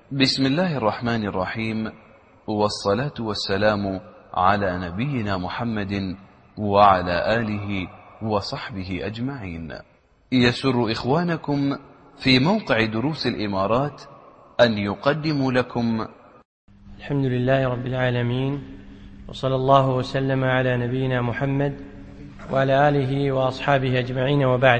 بسم الله الرحمن الرحيم، والصلاة والسلام على نبينا محمد وعلى آله وصحبه أجمعين. يسر إخوانكم في موقع دروس الإمارات أن يقدموا لكم الحمد لله رب العالمين، وصلى الله وسلم على نبينا محمد وعلى آله وأصحابه أجمعين، وبعد.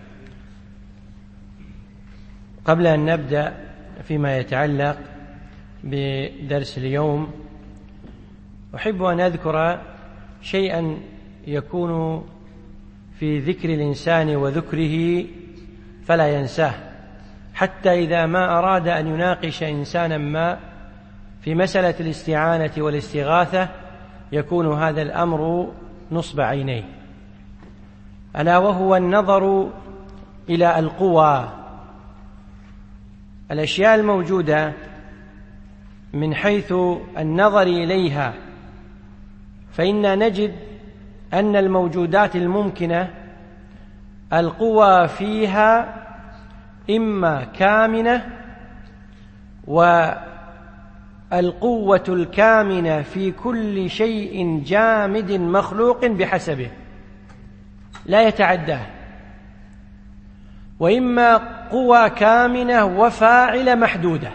قبل أن نبدأ فيما يتعلق بدرس اليوم، أحب أن أذكر شيئا يكون في ذكر الإنسان وذكره فلا ينساه، حتى إذا ما أراد أن يناقش إنسانا ما في مسألة الاستعانة والاستغاثة يكون هذا الأمر نصب عينيه، ألا وهو النظر إلى القوى، الأشياء الموجودة من حيث النظر إليها. فإننا نجد أن الموجودات الممكنة القوى فيها إما كامنة، والقوة الكامنة في كل شيء جامد مخلوق بحسبه لا يتعداه، وإما قوى كامنة وفاعلة محدودة،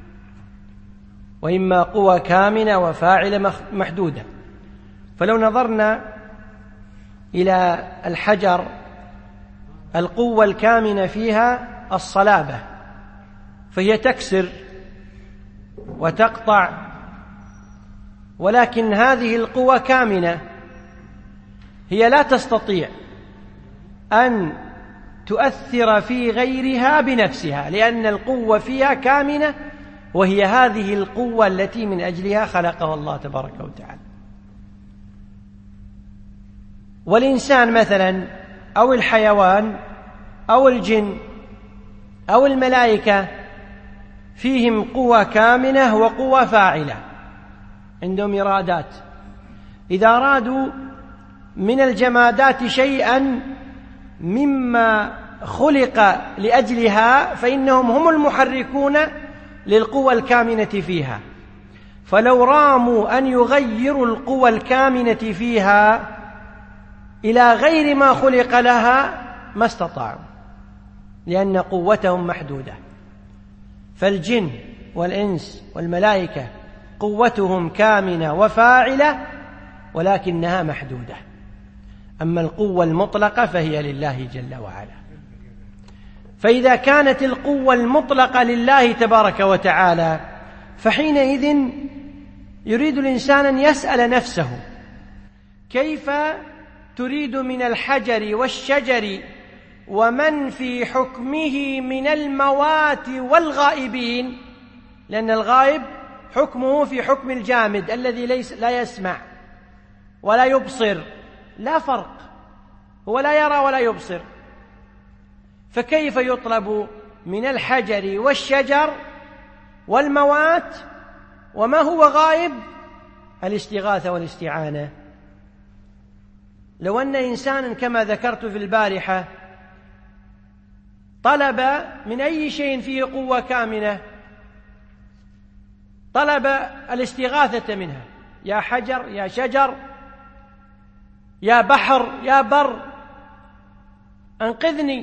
وإما قوى كامنة وفاعلة محدودة. فلو نظرنا إلى الحجر، القوة الكامنة فيها الصلابة، فهي تكسر وتقطع، ولكن هذه القوة كامنة، هي لا تستطيع أن تؤثر في غيرها بنفسها، لأن القوة فيها كامنة، وهي هذه القوة التي من أجلها خلقها الله تبارك وتعالى. والإنسان مثلا، أو الحيوان، أو الجن، أو الملائكة، فيهم قوة كامنة وقوة فاعلة، عندهم إرادات. إذا أرادوا من الجمادات شيئا مما خلق لأجلها فإنهم هم المحركون للقوى الكامنة فيها، فلو راموا أن يغيروا القوى الكامنة فيها إلى غير ما خلق لها ما استطاعوا، لأن قوتهم محدودة. فالجن والإنس والملائكة قوتهم كامنة وفاعلة، ولكنها محدودة. أما القوة المطلقة فهي لله جل وعلا. فإذا كانت القوة المطلقة لله تبارك وتعالى، فحينئذ يريد الإنسان أن يسأل نفسه: كيف تريد من الحجر والشجر ومن في حكمه من الموات والغائبين؟ لأن الغائب حكمه في حكم الجامد الذي لا يسمع ولا يبصر، لا فرق، هو لا يرى ولا يبصر. فكيف يطلب من الحجر والشجر والموات وما هو غائب الاستغاثة والاستعانة؟ لو أن إنسانا كما ذكرت في البارحة طلب من أي شيء فيه قوة كامنة، طلب الاستغاثة منها: يا حجر، يا شجر، يا بحر، يا بر، أنقذني.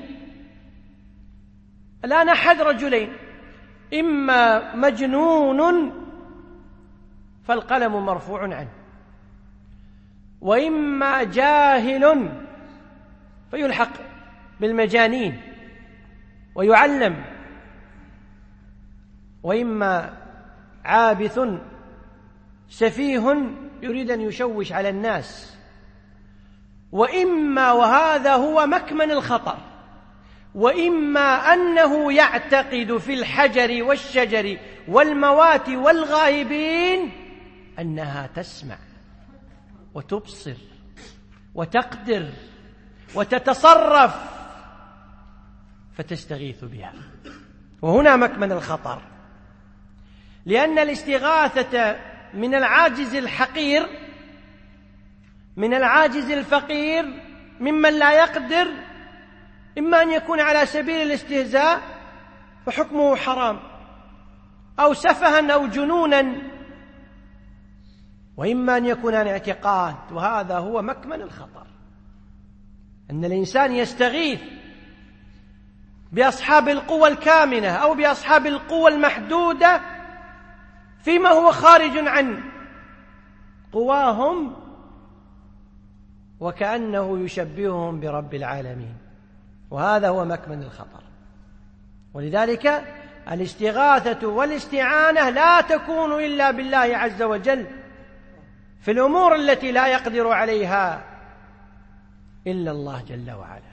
الآن أحد رجلين: إما مجنون فالقلم مرفوع عنه، وإما جاهل فيلحق بالمجانين ويعلم، وإما عابث سفيه يريد أن يشوش على الناس، وإما، وهذا هو مكمن الخطر، وإما أنه يعتقد في الحجر والشجر والموات والغائبين أنها تسمع وتبصر وتقدر وتتصرف، فتستغيث بها. وهنا مكمن الخطر، لأن الاستغاثة من العاجز الحقير، من العاجز الفقير، ممن لا يقدر، إما أن يكون على سبيل الاستهزاء فحكمه حرام، أو سفها أو جنونا، وإما أن يكون عن اعتقاد، وهذا هو مكمن الخطر، أن الإنسان يستغيث بأصحاب القوى الكامنة أو بأصحاب القوى المحدودة فيما هو خارج عن قواهم، وكأنه يشبههم برب العالمين، وهذا هو مكمن الخطر. ولذلك الاستغاثة والاستعانة لا تكون إلا بالله عز وجل في الأمور التي لا يقدر عليها إلا الله جل وعلا.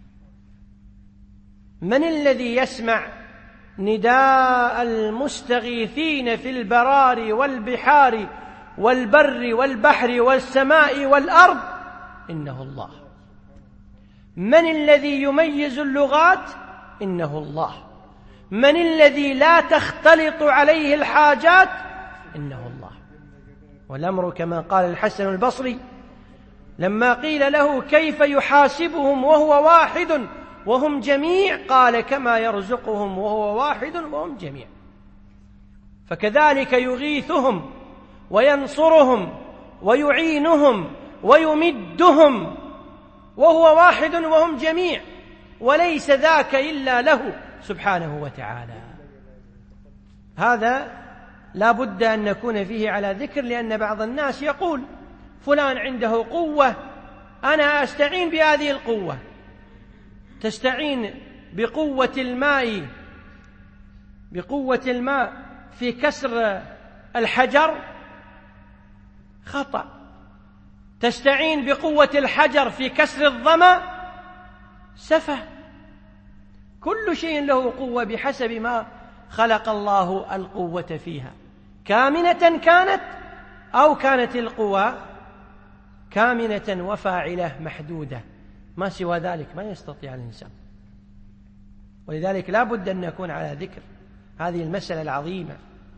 من الذي يسمع نداء المستغيثين في البرار والبحار والبر والبحر والسماء والأرض؟ إنه الله. من الذي يميز اللغات؟ إنه الله. من الذي لا تختلط عليه الحاجات؟ إنه الله. والأمر كما قال الحسن البصري لما قيل له كيف يحاسبهم وهو واحد وهم جميع، قال كما يرزقهم وهو واحد وهم جميع. فكذلك يغيثهم وينصرهم ويعينهم ويمدهم وهو واحد وهم جميع، وليس ذاك إلا له سبحانه وتعالى. هذا لا بد أن نكون فيه على ذكر، لأن بعض الناس يقول فلان عنده قوة أنا أستعين بهذه القوة. تستعين بقوة الماء في كسر الحجر؟ خطأ. تستعين بقوة الحجر في كسر الظما؟ سفه. كل شيء له قوة بحسب ما خلق الله القوة فيها، كامنة كانت أو كانت القوة كامنة وفاعلة محدودة، ما سوى ذلك ما يستطيع الإنسان. ولذلك لا بد أن نكون على ذكر هذه المسألة العظيمة.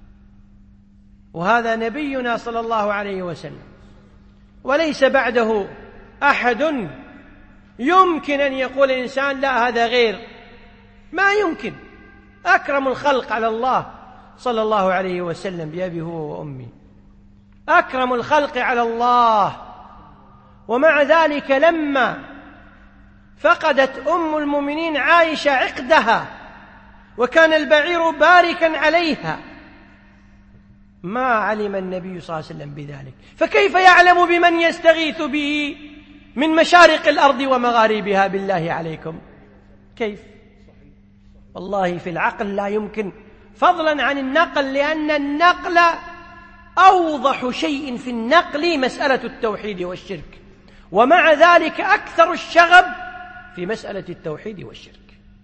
وهذا نبينا صلى الله عليه وسلم، وليس بعده أحد يمكن أن يقول الإنسان لا هذا غير، ما يمكن. أكرم الخلق على الله صلى الله عليه وسلم بأبي هو وأمي، أكرم الخلق على الله. ومع ذلك لما فقدت أم المؤمنين عائشة عقدها وكان البعير باركا عليها ما علم النبي صلى الله عليه وسلم بذلك، فكيف يعلم بمن يستغيث به من مشارق الأرض ومغاربها؟ بالله عليكم كيف؟ والله في العقل لا يمكن، فضلا عن النقل، لأن النقل أوضح شيء في النقل مسألة التوحيد والشرك، ومع ذلك أكثر الشغب في مسألة التوحيد والشرك.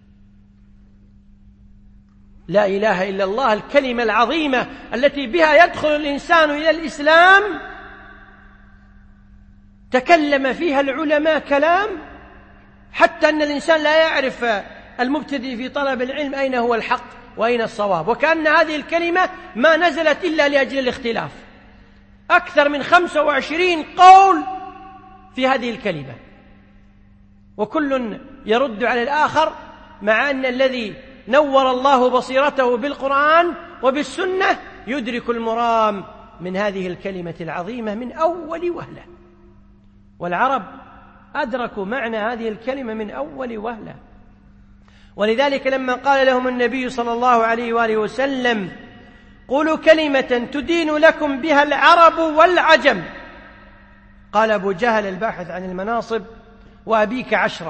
لا إله إلا الله، الكلمة العظيمة التي بها يدخل الإنسان إلى الإسلام، تكلم فيها العلماء كلام حتى أن الإنسان لا يعرف المبتدئ في طلب العلم أين هو الحق وأين الصواب، وكأن هذه الكلمة ما نزلت إلا لأجل الاختلاف. أكثر من 25 قول في هذه الكلمة، وكل يرد على الآخر، مع أن الذي نور الله بصيرته بالقرآن وبالسنة يدرك المرام من هذه الكلمة العظيمة من أول وهلة. والعرب أدركوا معنى هذه الكلمة من أول وهلة. ولذلك لما قال لهم النبي صلى الله عليه وآله وسلم قولوا كلمة تدين لكم بها العرب والعجم، قال أبو جهل الباحث عن المناصب وأبيك 10،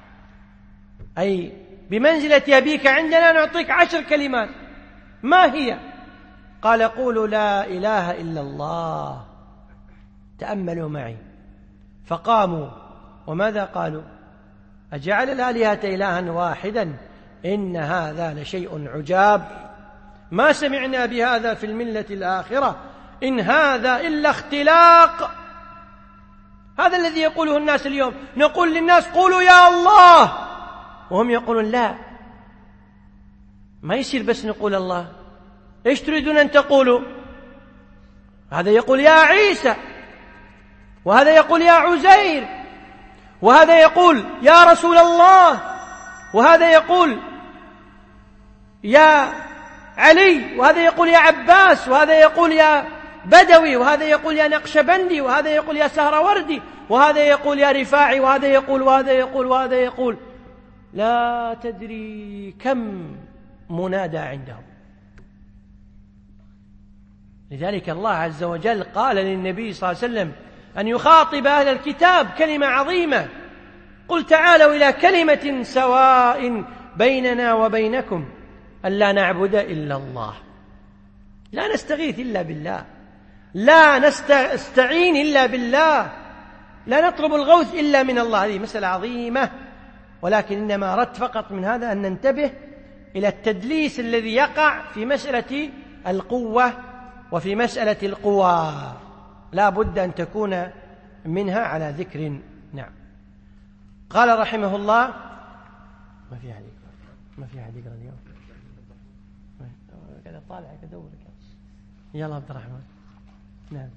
أي بمنزلة أبيك عندنا نعطيك 10 كلمات. ما هي؟ قال قولوا لا إله إلا الله. تأملوا معي، فقاموا وماذا قالوا؟ أجعل الآلهة إلها واحدا إن هذا لشيء عجاب، ما سمعنا بهذا في الملة الآخرة إن هذا إلا اختلاق. هذا الذي يقوله الناس اليوم، نقول للناس قولوا يا الله، وهم يقولون لا، ما يصير بس نقول الله، إيش تريدون أن تقولوا؟ هذا يقول يا عيسى، وهذا يقول يا عزير، وهذا يقول يا رسول الله، وهذا يقول يا علي، وهذا يقول يا عباس، وهذا يقول يا بدوي، وهذا يقول يا نقشبندي، وهذا يقول يا سهروردي، وهذا يقول يا رفاعي، وهذا يقول وهذا يقول وهذا يقول، لا تدري كم منادى عندهم. لذلك الله عز وجل قال للنبي صلى الله عليه وسلم أن يخاطب أهل الكتاب كلمة عظيمة: قل تعالوا إلى كلمة سواء بيننا وبينكم ألا نعبد إلا الله، لا نستغيث إلا بالله، لا نستعين إلا بالله، لا نطلب الغوث إلا من الله. هذه مسألة عظيمة، ولكن إنما أردت فقط من هذا أن ننتبه إلى التدليس الذي يقع في مسألة القوة وفي مسألة القوى، لا بد أن تكون منها على ذكر. نعم. قال رحمه الله: ما في أحد يقرأ اليوم، كذا طالع كدور يلا عبد الرحمن. نعم.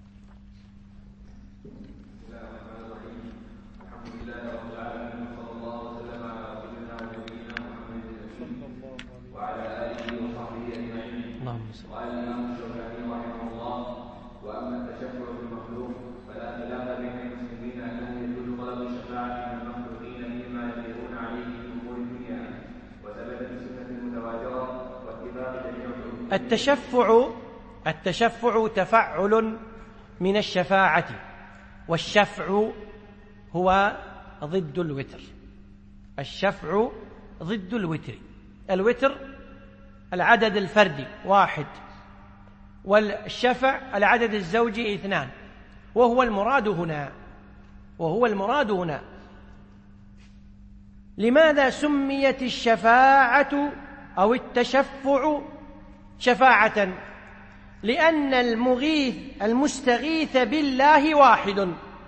وقال الإمام الشوكاني رحمه الله: وأما التشفع بالمخلوق فلا خلاف بين المسلمين أنه يجوز طلب الشفاعة من المخلوقين مما يقدرون عليه في أمور الدنيا، وثبت في السنة المتواترة واتفاق جميع التشفع تفعل من الشفاعة، والشفع هو ضد الوتر. الشفع ضد الوتر. الوتر العدد الفردي 1، والشفع العدد الزوجي 2، وهو المراد هنا. لماذا سميت الشفاعة أو التشفع شفاعة؟ لأن المستغيث بالله واحد،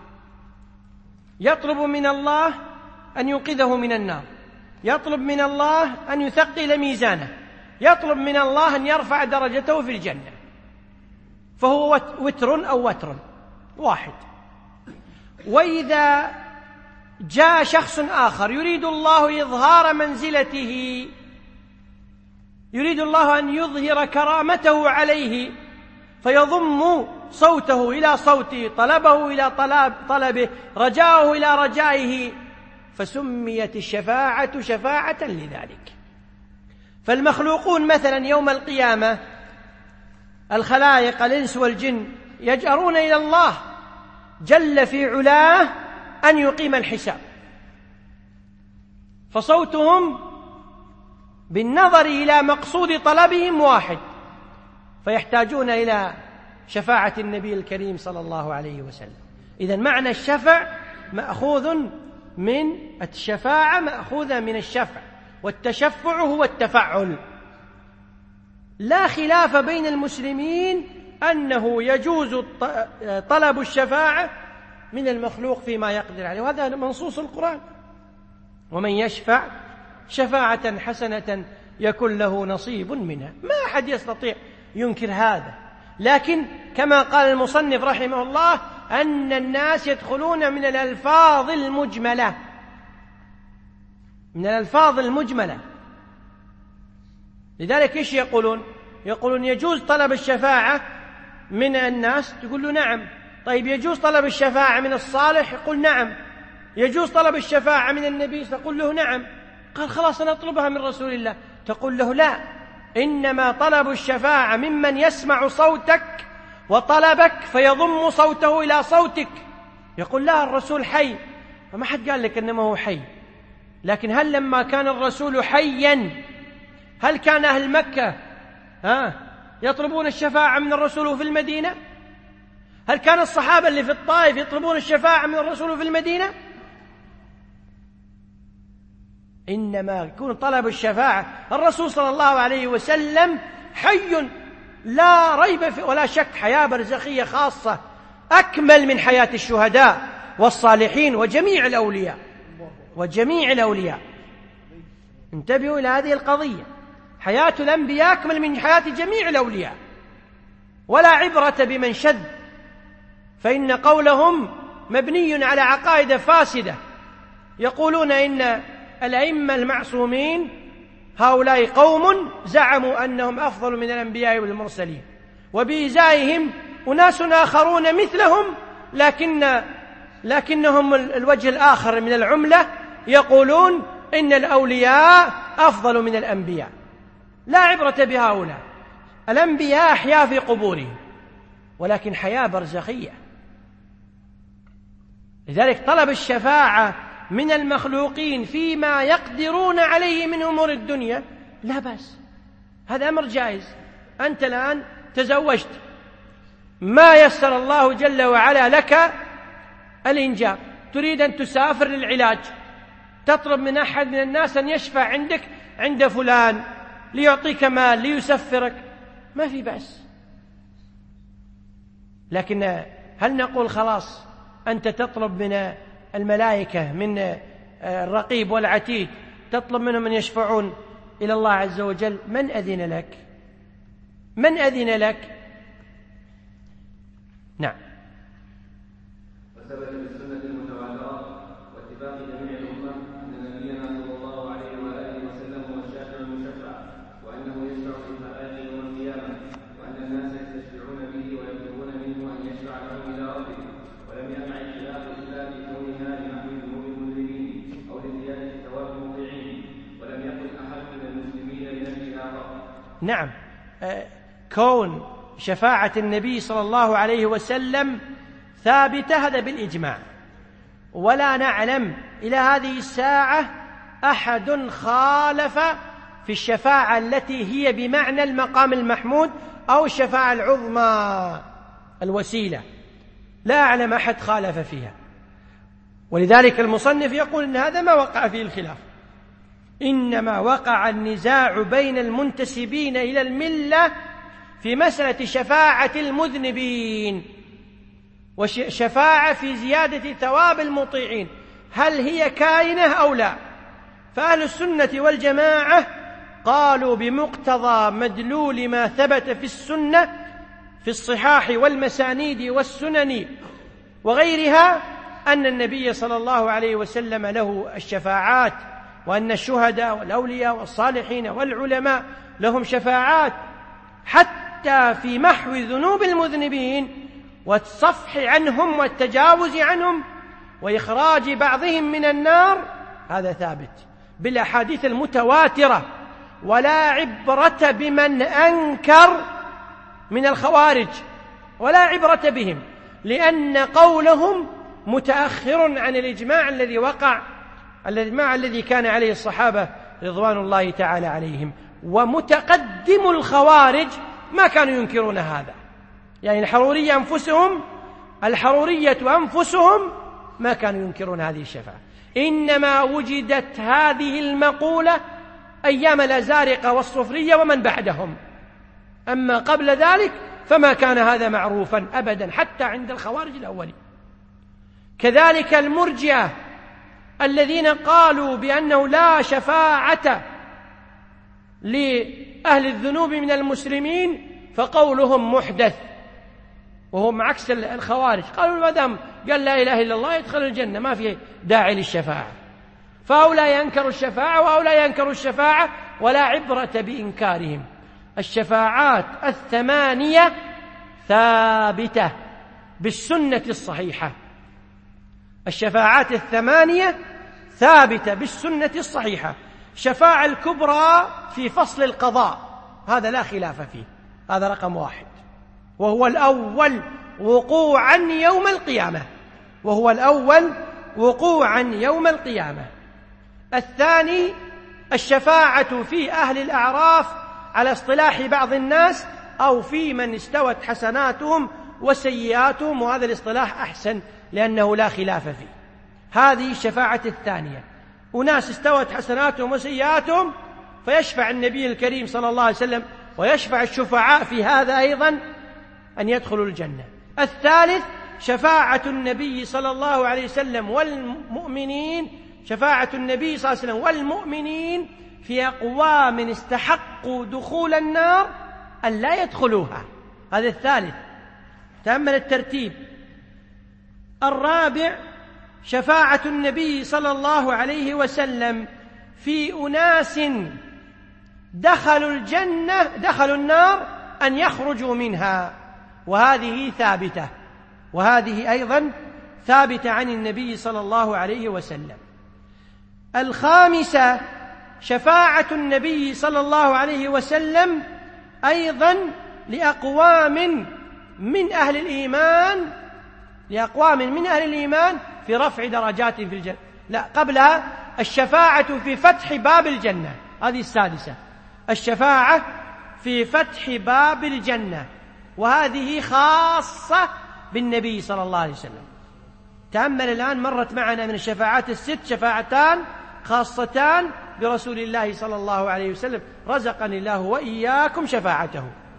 يطلب من الله أن ينقذه من النار، يطلب من الله أن يثقل ميزانه، يطلب من الله أن يرفع درجته في الجنة، فهو وتر واحد. وإذا جاء شخص آخر يريد الله إظهار منزلته، يريد الله أن يظهر كرامته عليه، فيضم صوته إلى صوته، طلبه إلى طلبه، رجاءه إلى رجائه، فسميت الشفاعة شفاعة لذلك. فالمخلوقون مثلا يوم القيامة، الخلائق الإنس والجن، يجأرون إلى الله جل في علاه أن يقيم الحساب، فصوتهم بالنظر إلى مقصود طلبهم واحد، فيحتاجون إلى شفاعة النبي الكريم صلى الله عليه وسلم. إذن معنى الشفع مأخوذ من الشفاعة، مأخوذة من الشفع، والتشفع هو التفعل. لا خلاف بين المسلمين أنه يجوز طلب الشفاعة من المخلوق فيما يقدر عليه، وهذا منصوص القرآن: ومن يشفع شفاعة حسنة يكن له نصيب منها. ما أحد يستطيع ينكر هذا، لكن كما قال المصنف رحمه الله أن الناس يدخلون من الألفاظ المجملة، لذلك إيش يقولون يجوز طلب الشفاعة من الناس، تقول له نعم. طيب يجوز طلب الشفاعة من الصالح؟ يقول نعم. يجوز طلب الشفاعة من النبي؟ تقول له نعم. قال خلاص نطلبها من رسول الله، تقول له لا، إنما طلب الشفاعة ممن يسمع صوتك وطلبك فيضم صوته إلى صوتك. يقول لا، الرسول حي. فما حد قال لك إنما هو حي، لكن هل لما كان الرسول حيا هل كان أهل مكة يطلبون الشفاعة من الرسول في المدينة؟ هل كان الصحابة اللي في الطائف يطلبون الشفاعة من الرسول في المدينة؟ إنما يكون طلب الشفاعة الرسول صلى الله عليه وسلم حي لا ريب فيه ولا شك، حياة برزخية خاصة أكمل من حياة الشهداء والصالحين وجميع الأولياء. انتبهوا إلى هذه القضية، حياة الأنبياء أكمل من حياة جميع الأولياء، ولا عبرة بمن شذ، فإن قولهم مبني على عقائد فاسدة. يقولون إن الأئمة المعصومين هؤلاء قوم زعموا أنهم أفضل من الأنبياء والمرسلين، وبإزائهم أناس آخرون مثلهم لكنهم الوجه الآخر من العملة، يقولون إن الأولياء أفضل من الأنبياء. لا عبرة بهؤلاء، الأنبياء أحياء في قبورهم، ولكن حياة برزخية. لذلك طلب الشفاعة من المخلوقين فيما يقدرون عليه من أمور الدنيا لا بأس، هذا أمر جائز. أنت الآن تزوجت، ما يسر الله جل وعلا لك الإنجاب، تريد أن تسافر للعلاج، تطلب من أحد من الناس أن يشفع عندك عند فلان ليعطيك مال ليسفرك، ما في بأس. لكن هل نقول خلاص أنت تطلب من الملائكة، من الرقيب والعتيد، تطلب منهم أن يشفعون إلى الله عز وجل؟ من أذن لك؟ من أذن لك؟ نعم. وثبت بالسنة المتواترة واتفاق جميع الأمة أن نبينا صلى الله عليه وآله وسلم هو الشافع المشفع، وأنه يشفع في الخلائق يوم القيامة، وأن الناس يستشفعون به ويطلبون منه أن يشفع لهم إلى ربه، ولم يقع الخلاف إلا في كونها لمحو ذنوب المجرمين أو لزيادة ثواب المطيعين، ولم يقل أحد من المسلمين لنفسه آخر. نعم، كون شفاعة النبي صلى الله عليه وسلم ثابتة هذا بالإجماع، ولا نعلم إلى هذه الساعة أحد خالف في الشفاعة التي هي بمعنى المقام المحمود أو الشفاعة العظمى الوسيلة، لا أعلم أحد خالف فيها. ولذلك المصنف يقول إن هذا ما وقع فيه الخلاف، إنما وقع النزاع بين المنتسبين إلى الملة في مسألة شفاعة المذنبين وشفاعة في زيادة ثواب المطيعين، هل هي كائنة أو لا؟ فأهل السنة والجماعة قالوا بمقتضى مدلول ما ثبت في السنة في الصحاح والمسانيد والسنن وغيرها أن النبي صلى الله عليه وسلم له الشفاعات، وأن الشهداء والأولياء والصالحين والعلماء لهم شفاعات حتى في محو ذنوب المذنبين والصفح عنهم والتجاوز عنهم وإخراج بعضهم من النار. هذا ثابت بالأحاديث المتواترة، ولا عبرة بمن أنكر من الخوارج، ولا عبرة بهم، لأن قولهم متأخر عن الإجماع الذي وقع، الإجماع الذي كان عليه الصحابة رضوان الله تعالى عليهم. ومتقدم الخوارج ما كانوا ينكرون هذا، يعني الحرورية أنفسهم ما كانوا ينكرون هذه الشفاعة، إنما وجدت هذه المقولة أيام الأزارقة والصفرية ومن بعدهم، أما قبل ذلك فما كان هذا معروفا أبدا حتى عند الخوارج الأولين. كذلك المرجئة الذين قالوا بأنه لا شفاعة لأهل الذنوب من المسلمين فقولهم محدث، وهم عكس الخوارج، قالوا ما دام قال لا إله إلا الله يدخل الجنة ما في داعي للشفاعة. فهؤلاء ينكروا الشفاعة وهؤلاء ينكروا الشفاعة، ولا عبرة بإنكارهم. الشفاعات الثمانية ثابتة بالسنة الصحيحة، الشفاعات الثمانية ثابتة بالسنة الصحيحة. شفاعة الكبرى في فصل القضاء هذا لا خلاف فيه، هذا رقم 1، وهو الأول وقوعا يوم القيامة، وهو الأول وقوعا يوم القيامة. الثاني الشفاعة في أهل الأعراف على اصطلاح بعض الناس، أو في من استوت حسناتهم وسيئاتهم، وهذا الاصطلاح أحسن لأنه لا خلاف فيه. هذه الشفاعة الثانية، أناس استوت حسناتهم وسيئاتهم فيشفع النبي الكريم صلى الله عليه وسلم ويشفع الشفعاء في هذا أيضا أن يدخلوا الجنة. الثالث شفاعة النبي صلى الله عليه وسلم والمؤمنين، شفاعة النبي صلى الله عليه وسلم والمؤمنين في أقوام استحقوا دخول النار أن لا يدخلوها، هذا الثالث. تأمل الترتيب. الرابع شفاعة النبي صلى الله عليه وسلم في أناس دخلوا النار أن يخرجوا منها، وهذه ثابتة، وهذه أيضا ثابتة عن النبي صلى الله عليه وسلم. الخامسة شفاعة النبي صلى الله عليه وسلم أيضا لأقوام من أهل الإيمان في رفع درجات في الجنة. لا، قبلها الشفاعة في فتح باب الجنة، هذه السادسة، الشفاعة في فتح باب الجنة، وهذه خاصة بالنبي صلى الله عليه وسلم. تأمل الآن، مرت معنا من الشفاعات الست شفاعتان خاصتان برسول الله صلى الله عليه وسلم، رزقني الله وإياكم شفاعته.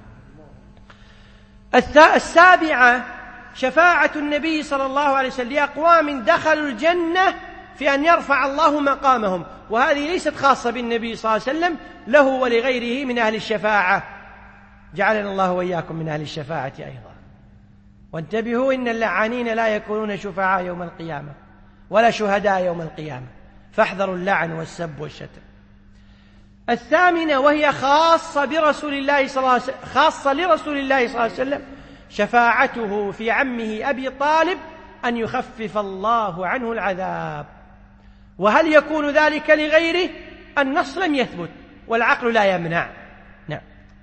السابعة شفاعة النبي صلى الله عليه وسلم لأقوام دخلوا الجنة في أن يرفع الله مقامهم، وهذه ليست خاصة بالنبي صلى الله عليه وسلم، له ولغيره من أهل الشفاعة، جعلنا الله وإياكم من أهل الشفاعة أيضا. وانتبهوا، إن اللعانين لا يكونون شفعاء يوم القيامة ولا شهداء يوم القيامة، فاحذروا اللعن والسب والشتم. الثامنة وهي خاصة لرسول الله صلى الله عليه وسلم، شفاعته في عمه أبي طالب أن يخفف الله عنه العذاب. وهل يكون ذلك لغيره؟ النص لم يثبت والعقل لا يمنع. نعم.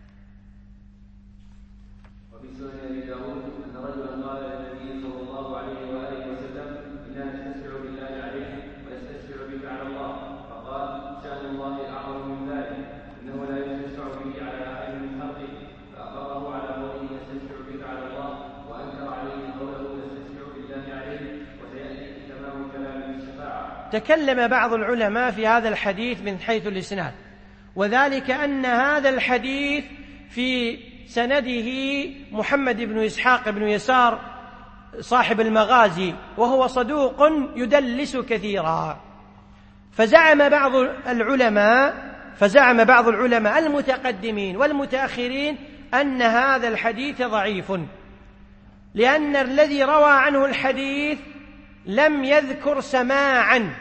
وفي سنن أبي داود أن رجلا قال للنبي صلى الله عليه وآله وسلم: إنا نستشفع بالله عليك ونستشفع بك على الله، فقال: شأن الله أعظم من ذلك، إنه لا يستشفع به على أحد من خلقه، فأقره على قوله نستشفع بك على الله، وأنكر عليه قوله نستشفع بالله عليه، وسيأتي تمام كلام الشفاعة. تكلم بعض العلماء في هذا الحديث من حيث الإسناد، وذلك أن هذا الحديث في سنده محمد بن إسحاق بن يسار صاحب المغازي، وهو صدوق يدلس كثيرا. فزعم بعض العلماء المتقدمين والمتأخرين أن هذا الحديث ضعيف، لأن الذي روى عنه الحديث لم يذكر سماعا،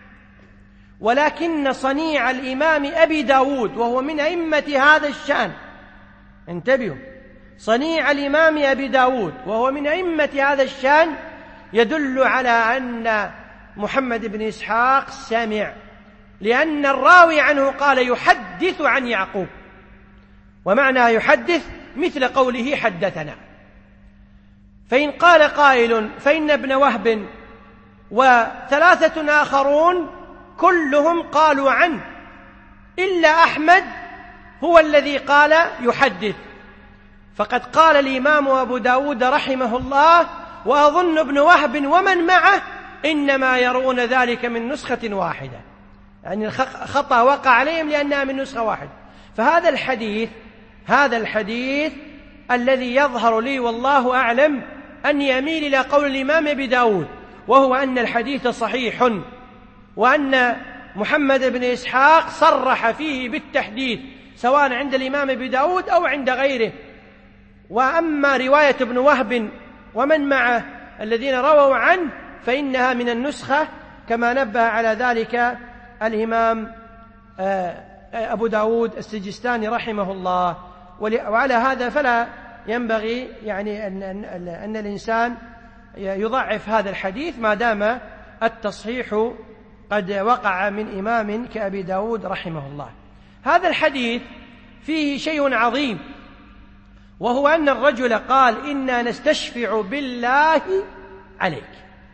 ولكن صنيع الإمام أبي داود وهو من أئمة هذا الشأن، انتبهوا، صنيع الإمام أبي داود وهو من أئمة هذا الشأن يدل على أن محمد بن إسحاق سمع، لأن الراوي عنه قال يحدث عن يعقوب، ومعنى يحدث مثل قوله حدثنا. فإن قال قائل فإن ابن وهب وثلاثة آخرون كلهم قالوا عنه، إلا أحمد هو الذي قال يحدث، فقد قال الإمام أبو داود رحمه الله: وأظن ابن وهب ومن معه إنما يرون ذلك من نسخة واحدة، يعني الخطأ وقع عليهم لأنها من نسخة واحدة. فهذا الحديث الذي يظهر لي والله أعلم أن يميل إلى قول الإمام أبي داود، وهو أن الحديث صحيح، وأن محمد بن إسحاق صرح فيه بالتحديث سواء عند الإمام أبي داود أو عند غيره. وأما رواية ابن وهب ومن معه الذين رووا عنه فإنها من النسخة، كما نبه على ذلك الإمام أبو داود السجستاني رحمه الله. وعلى هذا فلا ينبغي يعني أن الإنسان يضعف هذا الحديث ما دام التصحيح قد وقع من إمام كأبي داود رحمه الله. هذا الحديث فيه شيء عظيم، وهو أن الرجل قال: إنا نستشفع بالله عليك.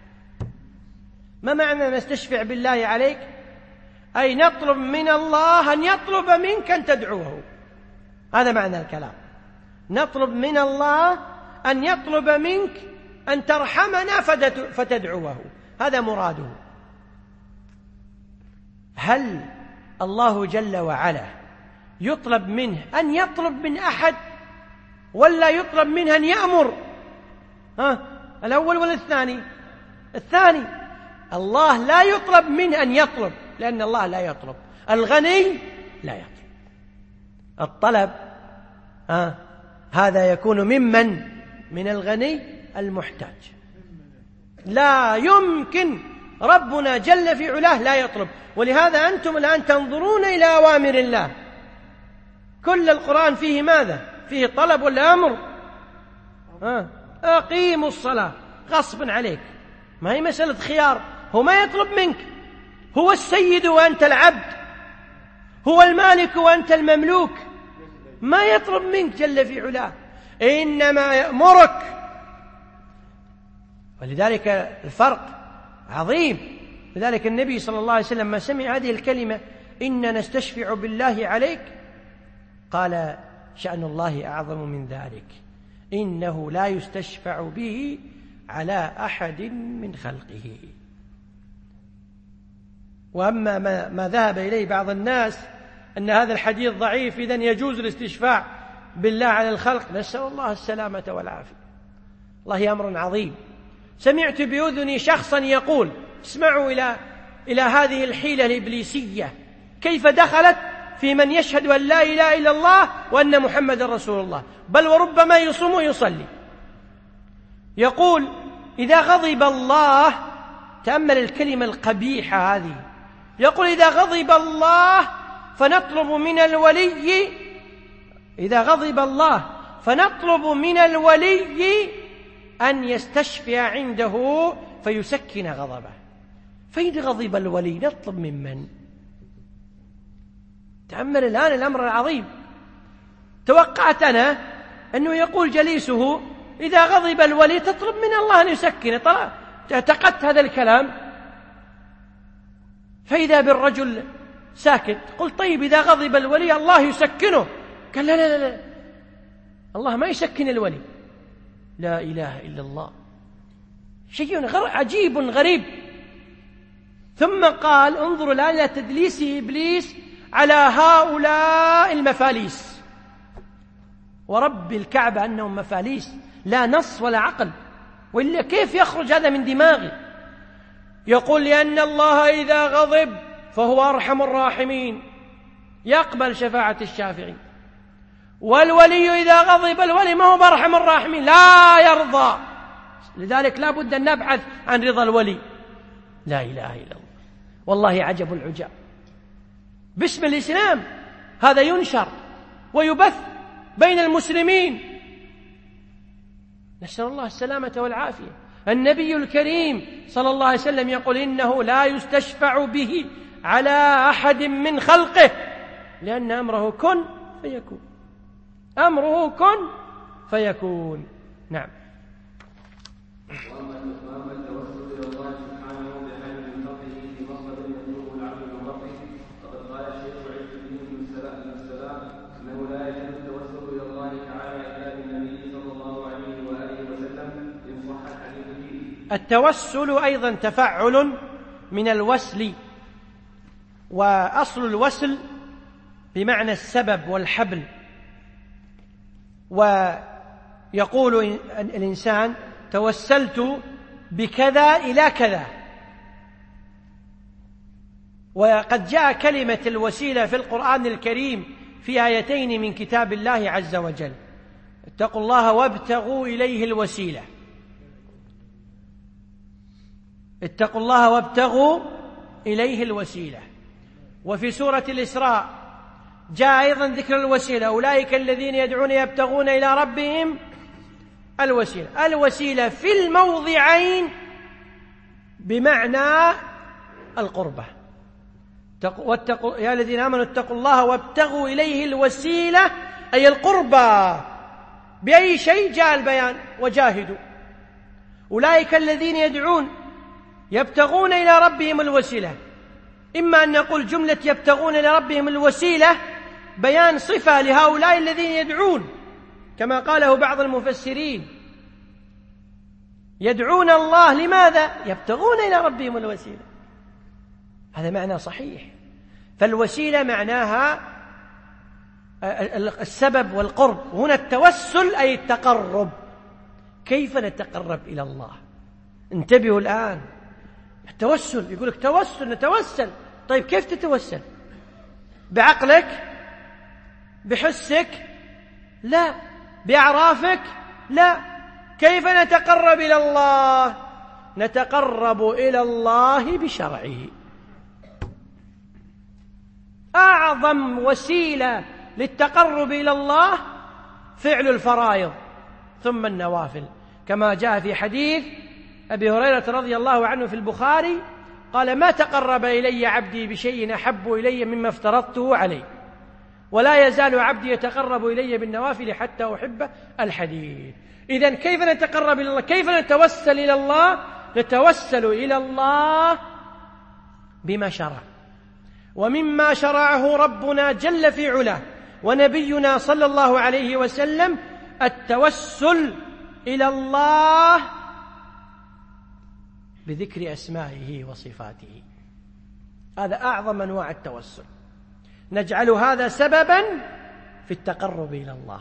ما معنى نستشفع بالله عليك؟ أي نطلب من الله أن يطلب منك أن تدعوه، هذا معنى الكلام. نطلب من الله أن يطلب منك أن ترحمنا فتدعوه، هذا مراده. هل الله جل وعلا يطلب منه أن يطلب من أحد، ولا يطلب منه أن يأمر؟ الأول ولا الثاني؟ الثاني. الله لا يطلب منه أن يطلب، لأن الله لا يطلب. الغني لا يطلب. الطلب هذا يكون من الغني المحتاج. لا يمكن ربنا جل في علاه لا يطلب. ولهذا أنتم الآن تنظرون إلى أوامر الله، كل القرآن فيه ماذا؟ فيه طلب ولا أمر؟ أقيموا الصلاة غصبا عليك، ما هي مسألة خيار. هو ما يطلب منك، هو السيد وأنت العبد، هو المالك وأنت المملوك، ما يطلب منك جل في علاه، إنما يأمرك. ولذلك الفرق عظيم. لذلك النبي صلى الله عليه وسلم ما سمع هذه الكلمة إننا نستشفع بالله عليك قال شأن الله أعظم من ذلك، إنه لا يستشفع به على أحد من خلقه. وأما ما ذهب إليه بعض الناس أن هذا الحديث ضعيف إذن يجوز الاستشفاع بالله على الخلق، نسأل الله السلامة والعافية. الله أمر عظيم. سمعت بأذني شخصا يقول، اسمعوا إلى هذه الحيلة الإبليسية كيف دخلت في من يشهد أن لا إله إلا الله وأن محمد رسول الله، بل وربما يصوم ويصلي. يقول إذا غضب الله، تأمل الكلمة القبيحة هذه، يقول إذا غضب الله فنطلب من الولي، إذا غضب الله فنطلب من الولي أن يستشفع عنده فيسكن غضبه. فإذا غضب الولي نطلب من؟ تأمل الآن الأمر العظيم. توقعت أنا أنه يقول جليسه إذا غضب الولي تطلب من الله أن يسكنه، اعتقدت هذا الكلام. فإذا بالرجل ساكت، قلت طيب إذا غضب الولي الله يسكنه، قال لا لا لا، الله ما يسكن الولي. لا إله إلا الله، شيء عجيب غريب. ثم قال انظروا الآن إلى تدليس إبليس على هؤلاء المفاليس، ورب الكعبة أنهم مفاليس لا نص ولا عقل، وإلا كيف يخرج هذا من دماغي؟ يقول لأن الله إذا غضب فهو أرحم الراحمين، يقبل شفاعة الشافعين، والولي إذا غضب الولي ما هو بأرحم الراحمين، لا يرضى. لذلك لا بد أن نبحث عن رضا الولي. لا إله إلا الله، والله عجب العجاب. باسم الإسلام هذا ينشر ويبث بين المسلمين، نسأل الله السلامة والعافية. النبي الكريم صلى الله عليه وسلم يقول إنه لا يستشفع به على أحد من خلقه، لأن أمره كن فيكون، أمره كن فيكون. نعم. وأما التوسل إلى الله سبحانه بحال من فضله في مصدر يطلبه العبد من ربه، فقد قال الشيخ عز الدين بن السلام أنه لا يجوز التوسل إلى الله تعالى إلا بالنبي صلى الله عليه وآله وسلم إن صح الحديث فيه. التوسل أيضا تفعل من الوسل، وأصل الوسل بمعنى السبب والحبل. ويقول الإنسان توسلت بكذا إلى كذا. وقد جاء كلمة الوسيلة في القرآن الكريم في آيتين من كتاب الله عز وجل، اتقوا الله وابتغوا إليه الوسيلة، اتقوا الله وابتغوا إليه الوسيلة. وفي سورة الإسراء جاء أيضا ذكر الوسيلة، أولئك الذين يدعون يبتغون إلى ربهم الوسيلة. الوسيلة في الموضعين بمعنى القربة. يا الذين آمنوا اتقوا الله وابتغوا إليه الوسيلة أي القربة. بأي شيء جاء البيان؟ وجاهدوا. أولئك الذين يدعون يبتغون إلى ربهم الوسيلة، إما أن نقول جملة يبتغون إلى ربهم الوسيلة بيان صفة لهؤلاء الذين يدعون، كما قاله بعض المفسرين، يدعون الله لماذا؟ يبتغون إلى ربهم الوسيلة. هذا معنى صحيح. فالوسيلة معناها السبب والقرب، هنا التوسل أي التقرب. كيف نتقرب إلى الله؟ انتبهوا الآن. التوسل يقول لك توسل، نتوسل. طيب كيف تتوسل؟ بعقلك؟ بحسك؟ لا. بأعرافك؟ لا. كيف نتقرب إلى الله؟ نتقرب إلى الله بشرعه. أعظم وسيلة للتقرب إلى الله فعل الفرائض ثم النوافل، كما جاء في حديث أبي هريرة رضي الله عنه في البخاري قال: ما تقرب إلي عبدي بشيء أحب إلي مما افترضته عليه، ولا يزال عبدي يتقرب إلي بالنوافل حتى أحب الحديث. إذن كيف نتقرب إلى الله؟ كيف نتوسل إلى الله؟ نتوسل إلى الله بما شرع، ومما شرعه ربنا جل في علاه ونبينا صلى الله عليه وسلم التوسل إلى الله بذكر أسمائه وصفاته. هذا أعظم أنواع التوسل، نجعل هذا سببا في التقرب إلى الله،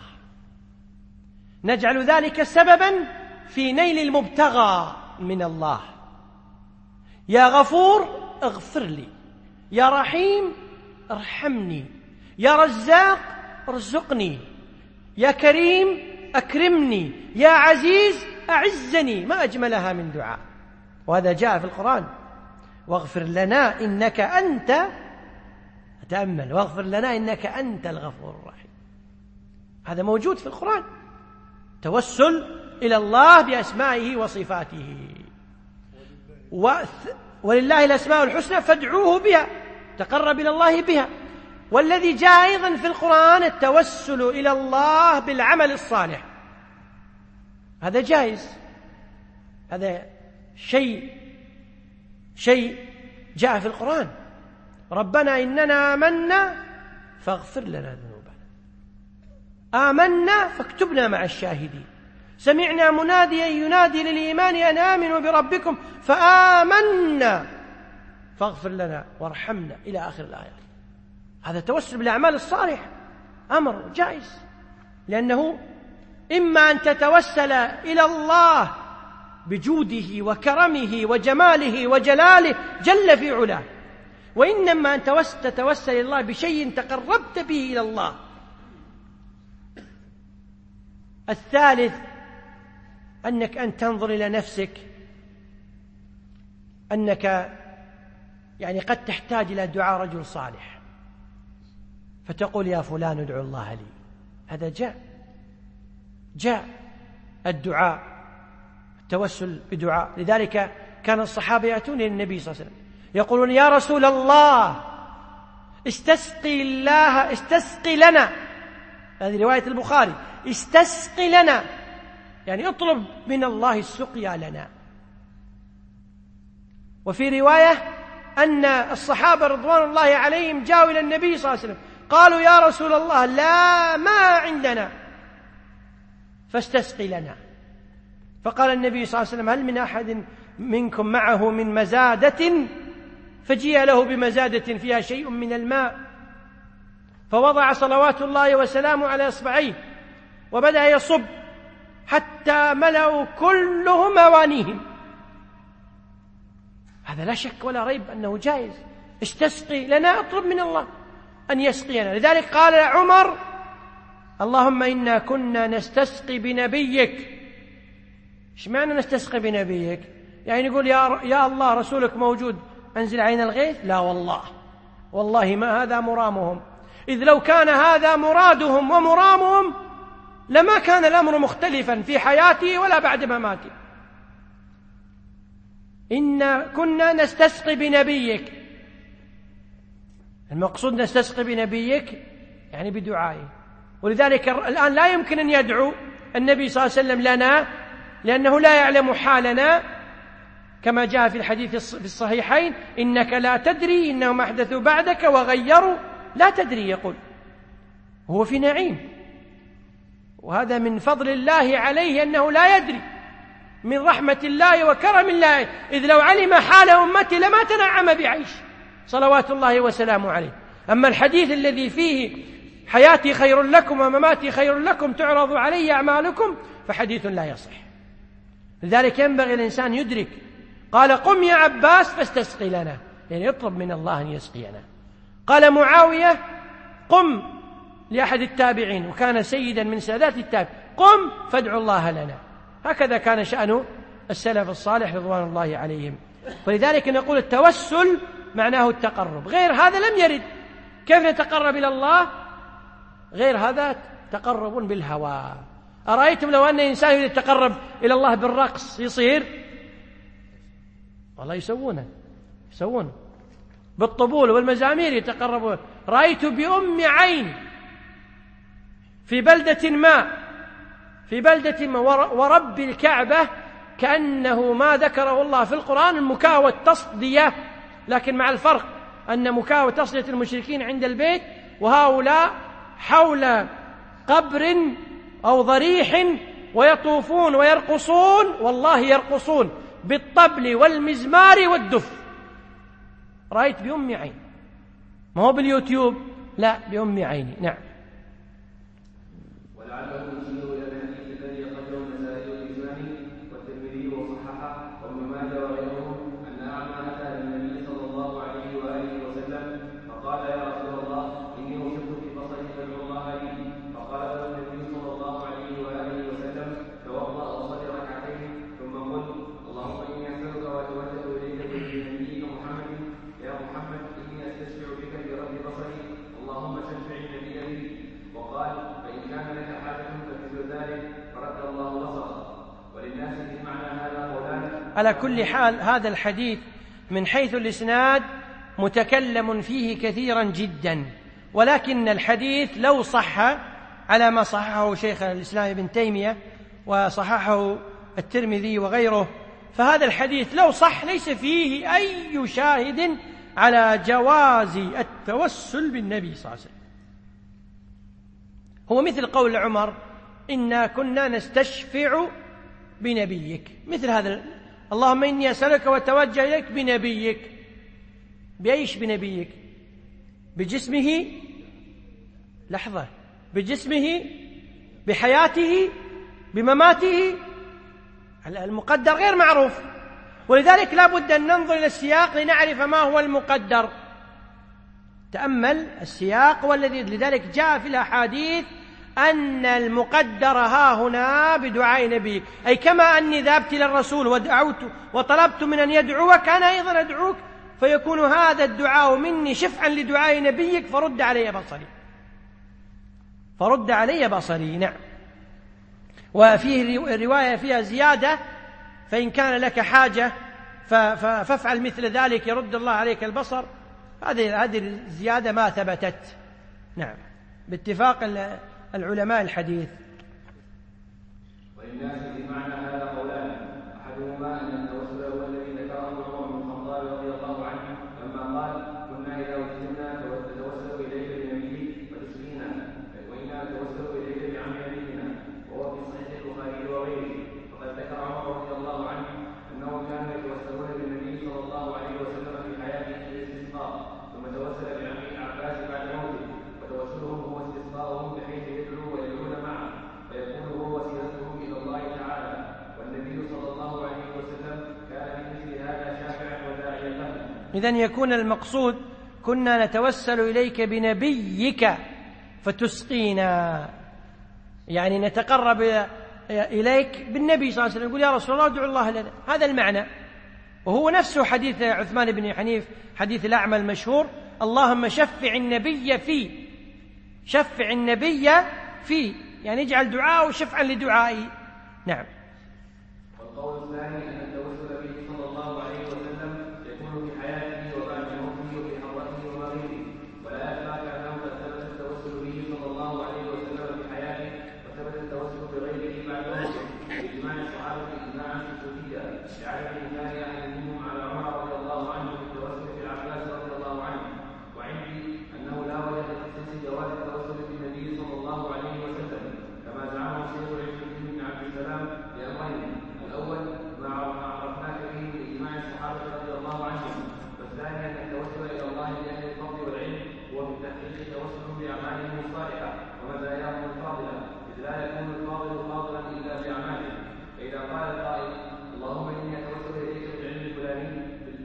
نجعل ذلك سببا في نيل المبتغى من الله. يا غفور اغفر لي، يا رحيم ارحمني، يا رزاق ارزقني، يا كريم أكرمني، يا عزيز أعزني. ما أجملها من دعاء، وهذا جاء في القرآن: واغفر لنا إنك أنت، تأمل، واغفر لنا إنك أنت الغفور الرحيم. هذا موجود في القرآن، توسل إلى الله بأسمائه وصفاته. ولله الأسماء الحسنى فادعوه بها، تقرب إلى الله بها. والذي جاء أيضا في القرآن التوسل إلى الله بالعمل الصالح، هذا جائز، هذا شيء جاء في القرآن: ربنا إننا آمنا فاغفر لنا ذنوبنا، آمنا فاكتبنا مع الشاهدين، سمعنا مناديا ينادي للإيمان أن آمنوا بربكم فآمنا فاغفر لنا وارحمنا إلى آخر الآيات. هذا توسل بالأعمال الصالحة، أمر جائز، لأنه إما أن تتوسل إلى الله بجوده وكرمه وجماله وجلاله جل في علاه، وإنما أن تتوسل إلى الله بشيء تقربت به إلى الله. الثالث أنك أن تنظر إلى نفسك أنك قد تحتاج إلى دعاء رجل صالح، فتقول: يا فلان ادعو الله لي. هذا جاء الدعاء، التوسل بدعاء. لذلك كان الصحابة يأتون إلى النبي صلى الله عليه وسلم يقولون: يا رسول الله استسقي لنا. هذه رواية البخاري: استسقي لنا، يعني اطلب من الله السقيا لنا. وفي رواية أن الصحابة رضوان الله عليهم جاءوا إلى النبي صلى الله عليه وسلم قالوا: يا رسول الله لا ماء عندنا فاستسقي لنا. فقال النبي صلى الله عليه وسلم: هل من أحد منكم معه من مزادة؟ فجيء له بمزادة فيها شيء من الماء، فوضع صلوات الله وسلامه على إصبعيه وبدأ يصب حتى ملأوا كلهم أوانيهم. هذا لا شك ولا ريب أنه جائز. استسقي لنا، اطلب من الله أن يسقينا. لذلك قال عمر: اللهم إنا كنا نستسقي بنبيك. إيش معنى نستسقي بنبيك؟ يعني نقول يا الله رسولك موجود أنزل علينا الغيث؟ لا والله ما هذا مرامهم، إذ لو كان هذا مرادهم ومرامهم لما كان الأمر مختلفا في حياته ولا بعد مماته. إنا كنا نستسقي بنبيك، المقصود نستسقي بنبيك يعني بدعائه. ولذلك الآن لا يمكن أن يدعو النبي صلى الله عليه وسلم لنا، لأنه لا يعلم حالنا، كما جاء في الحديث في الصحيحين: إنك لا تدري إنهم أحدثوا بعدك وغيروا. لا تدري، يقول هو في نعيم، وهذا من فضل الله عليه أنه لا يدري، من رحمة الله وكرم الله، إذ لو علم حال أمتي لما تنعم بعيش صلوات الله وسلامه عليه. أما الحديث الذي فيه حياتي خير لكم ومماتي خير لكم تعرض علي أعمالكم فحديث لا يصح. لذلك ينبغي الإنسان يدرك. قال: قم يا عباس فاستسقي لنا، يعني يطلب من الله أن يسقينا. قال معاوية: قم لأحد التابعين، وكان سيدا من سادات التابعين: قم فادعوا الله لنا. هكذا كان شأن السلف الصالح رضوان الله عليهم. فلذلك نقول التوسل معناه التقرب، غير هذا لم يرد. كيف نتقرب إلى الله؟ غير هذا تقرب بالهوى. أرأيتم لو أن إنسان يتقرب إلى الله بالرقص يصير؟ والله يسوونه بالطبول والمزامير يتقربون. رأيت بأم عين في بلدة ما ورب الكعبة كأنه ما ذكره الله في القرآن المكاء والتصدية، لكن مع الفرق أن مكاء وتصدية المشركين عند البيت، وهؤلاء حول قبر أو ضريح ويطوفون ويرقصون، والله يرقصون بالطبل والمزمار والدف. رأيت بأم عين، ما هو باليوتيوب، لا بأم عيني. نعم. ولعله يشير الى الحديث الذي اخرجه النسائي والإلباني والترمذي وصححه وابن ماجه وغيرهم ان اعمى اتى النبي صلى الله عليه واله وسلم فقال يا رسول الله اني وجدت في بصري فادعو الله لي. فقال له النبي صلى الله عليه واله وسلم توضا وصلي ركعتين ثم قل اللهم اني اسالك واتوجه اليك بنبيك محمد يا محمد اني استشفع بك برب بصري اللهم شفع النبي لي. وقال فإن كان لك حاجة فمثل ذلك فرد الله بصره. وللناس في معنى هذا قولان. على كل حال هذا الحديث من حيث الإسناد متكلم فيه كثيرا جدا، ولكن الحديث لو صح على ما صححه شيخ الإسلام ابن تيمية وصححه الترمذي وغيره، فهذا الحديث لو صح ليس فيه أي شاهد على جواز التوسل بالنبي صلى الله عليه وسلم. هو مثل قول عمر إنا كنا نستشفع بنبيك، مثل هذا اللهم إني أسألك وأتوجه إليك بنبيك. بأيش بنبيك؟ بجسمه، لحظة، بجسمه، بحياته، بمماته، المقدر غير معروف، ولذلك لا بد أن ننظر إلى السياق لنعرف ما هو المقدر. تأمل السياق، والذي لذلك جاء في الأحاديث أن المقدر ها هنا بدعاء نبيك، أي كما أني ذهبت إلى الرسول ودعوت وطلبت من أن يدعوك أنا أيضا أدعوك، فيكون هذا الدعاء مني شفعا لدعاء نبيك فرد علي بصري. نعم. وفيه رواية فيها زيادة فإن كان لك حاجة فافعل مثل ذلك يرد الله عليك البصر. هذه الزيادة ما ثبتت. نعم، باتفاق العلماء الحديث. وللناس بمعنى هذا قولان، احدهما ان التوسل هو الذي ذكره عمر بن الخطاب رضي الله عنه لما قال كنا اذا وجدنا نتوسل اليك بنبيك فتسقينا وانا نتوسل اليك بعم نبينا، وهو في صحيح البخاري وغيره. وقد ذكر عمر رضي الله عنه انهم كانوا يتوسلون بالنبي صلى الله عليه وسلم في حياته في الاستسقاء، ثم توسل بعمه العباس بعد موته، وتوسلهم هو استسقاؤهم بحيث يدعو ويدعون معه فيكون هو وسيلتهم الى الله تعالى. والنبي صلى الله عليه وسلم كان بمثل هذا شافعا وداعيا له. إذن يكون المقصود كنا نتوسل إليك بنبيك فتسقينا، يعني نتقرب إليك بالنبي صلى الله عليه وسلم، يقول يا رسول الله ادعو الله لنا، هذا المعنى. وهو نفسه حديث عثمان بن حنيف حديث الأعمى المشهور اللهم شفع النبي في يعني اجعل دعاءه شفعا لدعائي. نعم. والقول الثاني ان التوسل به صلى الله عليه وسلم يكون في حياته وبعد موته وفي حضرته ومغيبه، ولا يخفاك انه قد ثبت التوسل به صلى الله عليه وسلم في حياته وثبت التوسل بغيره بعد موته باجماع الصحابه اجماعا سكوتيا لعدم انكار احد منهم على عمر رضي الله عنه في التوسل بالعباس رضي الله عنه. وعندي انه لا وجه لتخصيص جواز التوسل بالنبي صلى الله عليه وسلم كما زعمه الشيخ العز بن عبد السلام لامرين: الاول ما عرفناك به باجماع الصحابه رضي الله عنهم، والثاني ان التوسل الى الله باهل الفضل والعلم هو في التحقيق توسل باعمالهم الصالحه ومزاياهم الفاضله، اذ لا يكون الفاضل فاضلا الا باعماله. فاذا قال القائل اللهم اني اتوسل اليك بالعلم الفلاني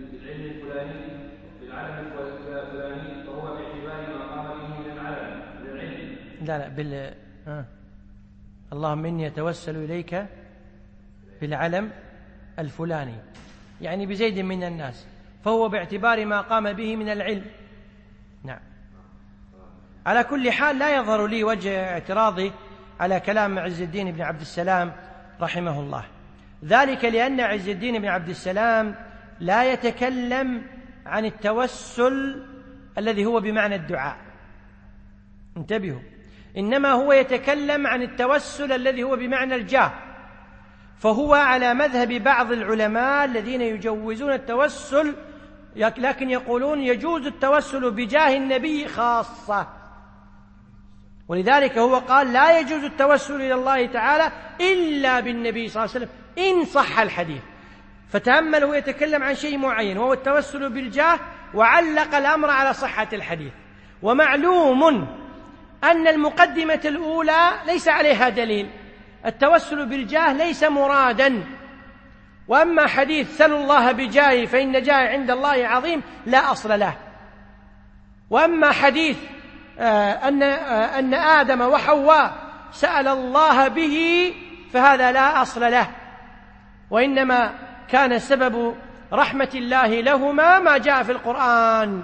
بالعلم الفلاني، فهو باعتبار ما قام به من العلم بالعلم. اللهم إني أتوسل إليك بالعلم الفلاني، يعني بزيد من الناس، فهو باعتبار ما قام به من العلم. نعم. على كل حال لا يظهر لي وجه اعتراضي على كلام عز الدين بن عبد السلام رحمه الله، ذلك لأن عز الدين بن عبد السلام لا يتكلم عن التوسل الذي هو بمعنى الدعاء، انتبهوا، إنما هو يتكلم عن التوسل الذي هو بمعنى الجاه، فهو على مذهب بعض العلماء الذين يجوزون التوسل، لكن يقولون يجوز التوسل بجاه النبي خاصة، ولذلك هو قال لا يجوز التوسل إلى الله تعالى إلا بالنبي صلى الله عليه وسلم إن صح الحديث. فتأمل، هو يتكلم عن شيء معين وهو التوسل بالجاه، وعلق الأمر على صحة الحديث. ومعلوم أن المقدمة الأولى ليس عليها دليل، التوسل بالجاه ليس مرادا. وأما حديث سلوا الله بجاهي فإن جاهي عند الله عظيم لا أصل له. وأما حديث أن آدم وحواء سأل الله به فهذا لا أصل له، وإنما كان سبب رحمة الله لهما ما جاء في القرآن،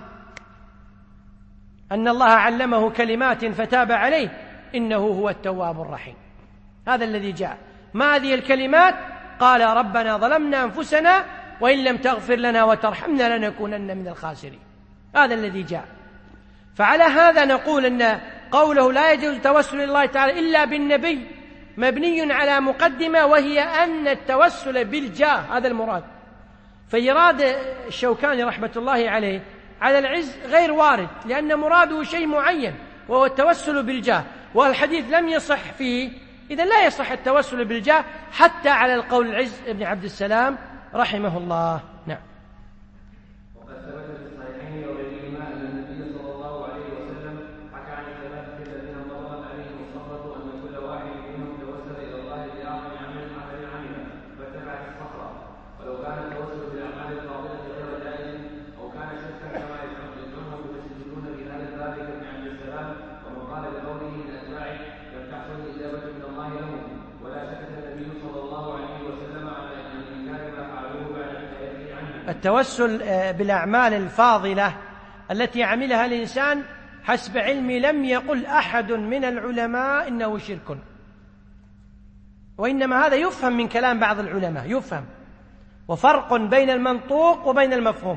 أن الله علمه كلمات فتاب عليه إنه هو التواب الرحيم. هذا الذي جاء. ما هذه الكلمات؟ قال ربنا ظلمنا أنفسنا وإن لم تغفر لنا وترحمنا لنكونن من الخاسرين. هذا الذي جاء. فعلى هذا نقول أن قوله لا يجوز التوسل إلى الله تعالى إلا بالنبي مبني على مقدمة، وهي أن التوسل بالجاه هذا المراد. فإراد الشوكاني رحمة الله عليه على العز غير وارد، لأن مراده شيء معين وهو التوسل بالجاه، والحديث لم يصح فيه، إذن لا يصح التوسل بالجاه حتى على القول العز بن عبد السلام رحمه الله. نعم. وقد ثبت في الصحيحين وغيرهما أن النبي صلى الله عليه وسلم حكى عن الثلاثة الذين مرت عليهم الصخرة أن كل واحد منهم توسل إلى الله بأعظم عمل عمله فاتبعت الصخرة، ولو كان التوسل بالأعمال الفاضلة غير جائز أو كان شركا كما يزعمون المتشددون في هذا الباب كابن عبد السلام، ومن قال بقوله من أتباعه لم تحصل الإجابة من الله لهم، ولا سكت النبي صلى الله عليه وسلم على إنكار ما فعلوه بعد حكايته عنه. التوسل بالأعمال الفاضلة التي عملها الإنسان حسب علمي لم يقل أحد من العلماء إنه شرك، وإنما هذا يفهم من كلام بعض العلماء، يفهم، وفرق بين المنطوق وبين المفهوم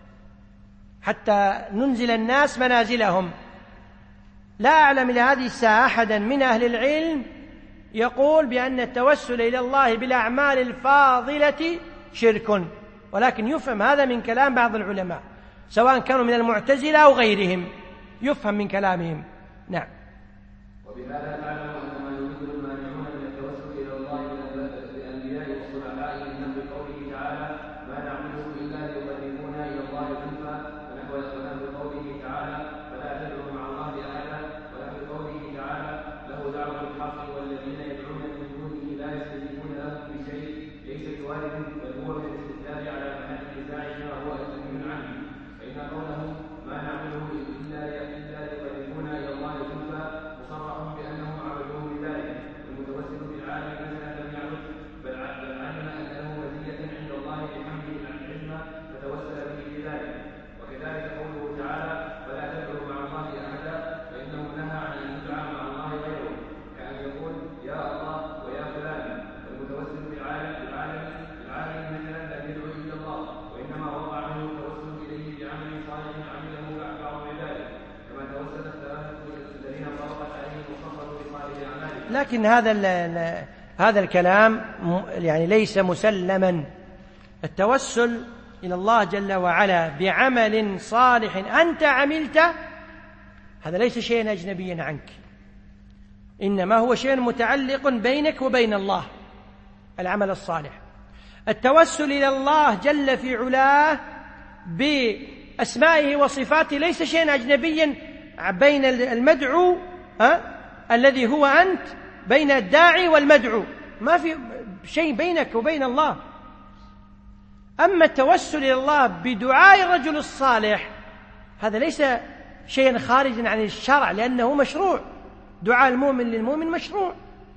حتى ننزل الناس منازلهم. لا أعلم إلى هذه الساعة أحدا من أهل العلم يقول بأن التوسل إلى الله بالأعمال الفاضلة شرك، ولكن يفهم هذا من كلام بعض العلماء سواء كانوا من المعتزلة أو غيرهم، يفهم من كلامهم. نعم. وبهذا نعلم أن ما يريد المانعون من التوسل إلى الله بالأنبياء والصلحاء إنهم بقوله تعالى ما نعبده إلا ليقربونا إلى الله زلفى، ونحو قوله تعالى فلا تدعوا مع الله أحدا، ونحو قوله تعالى له دعوة الحق والذين يدعون من دونه لا يستجيبون لهم بشيء ليس بوارد، بل هو من الاستدلال على محل النزاع ما هو منهي عنه. فإن قوله ما نعبده إلا ليقربونا إلى الله زلفى مصرح بأنهم عبدوه بذلك، والمتوسل بالعالم مثلا لم يعبد بل علم أن له مزية عند الله بحمده عن علم فتوسل به بذلك. وكذلك قوله تعالى فلا تدعوا مع الله أحدا، فإنه نهى عن أن يدعى مع الله غيره، كأن يقول يا الله ويا فلان. والمتوسل بالعالم مثلا لا يدعو إلا الله، وإنما وقع منه التوسل إليه بعمل صالح عمله بعض عباده، كما توسل الثلاثة الذين فرقت عليهم الصخرة بصالح أعمالهم. لكن هذا الكلام يعني ليس مسلما. التوسل إلى الله جل وعلا بعمل صالح أنت عملته هذا ليس شيئا أجنبيا عنك، إنما هو شيء متعلق بينك وبين الله، العمل الصالح. التوسل إلى الله جل في علاه بأسمائه وصفاته ليس شيئا أجنبيا بين المدعو الذي هو أنت، بين الداعي والمدعو، ما في شيء بينك وبين الله. أما التوسل إلى الله بدعاء الرجل الصالح هذا ليس شيئا خارجا عن الشرع، لأنه مشروع، دعاء المؤمن للمؤمن مشروع،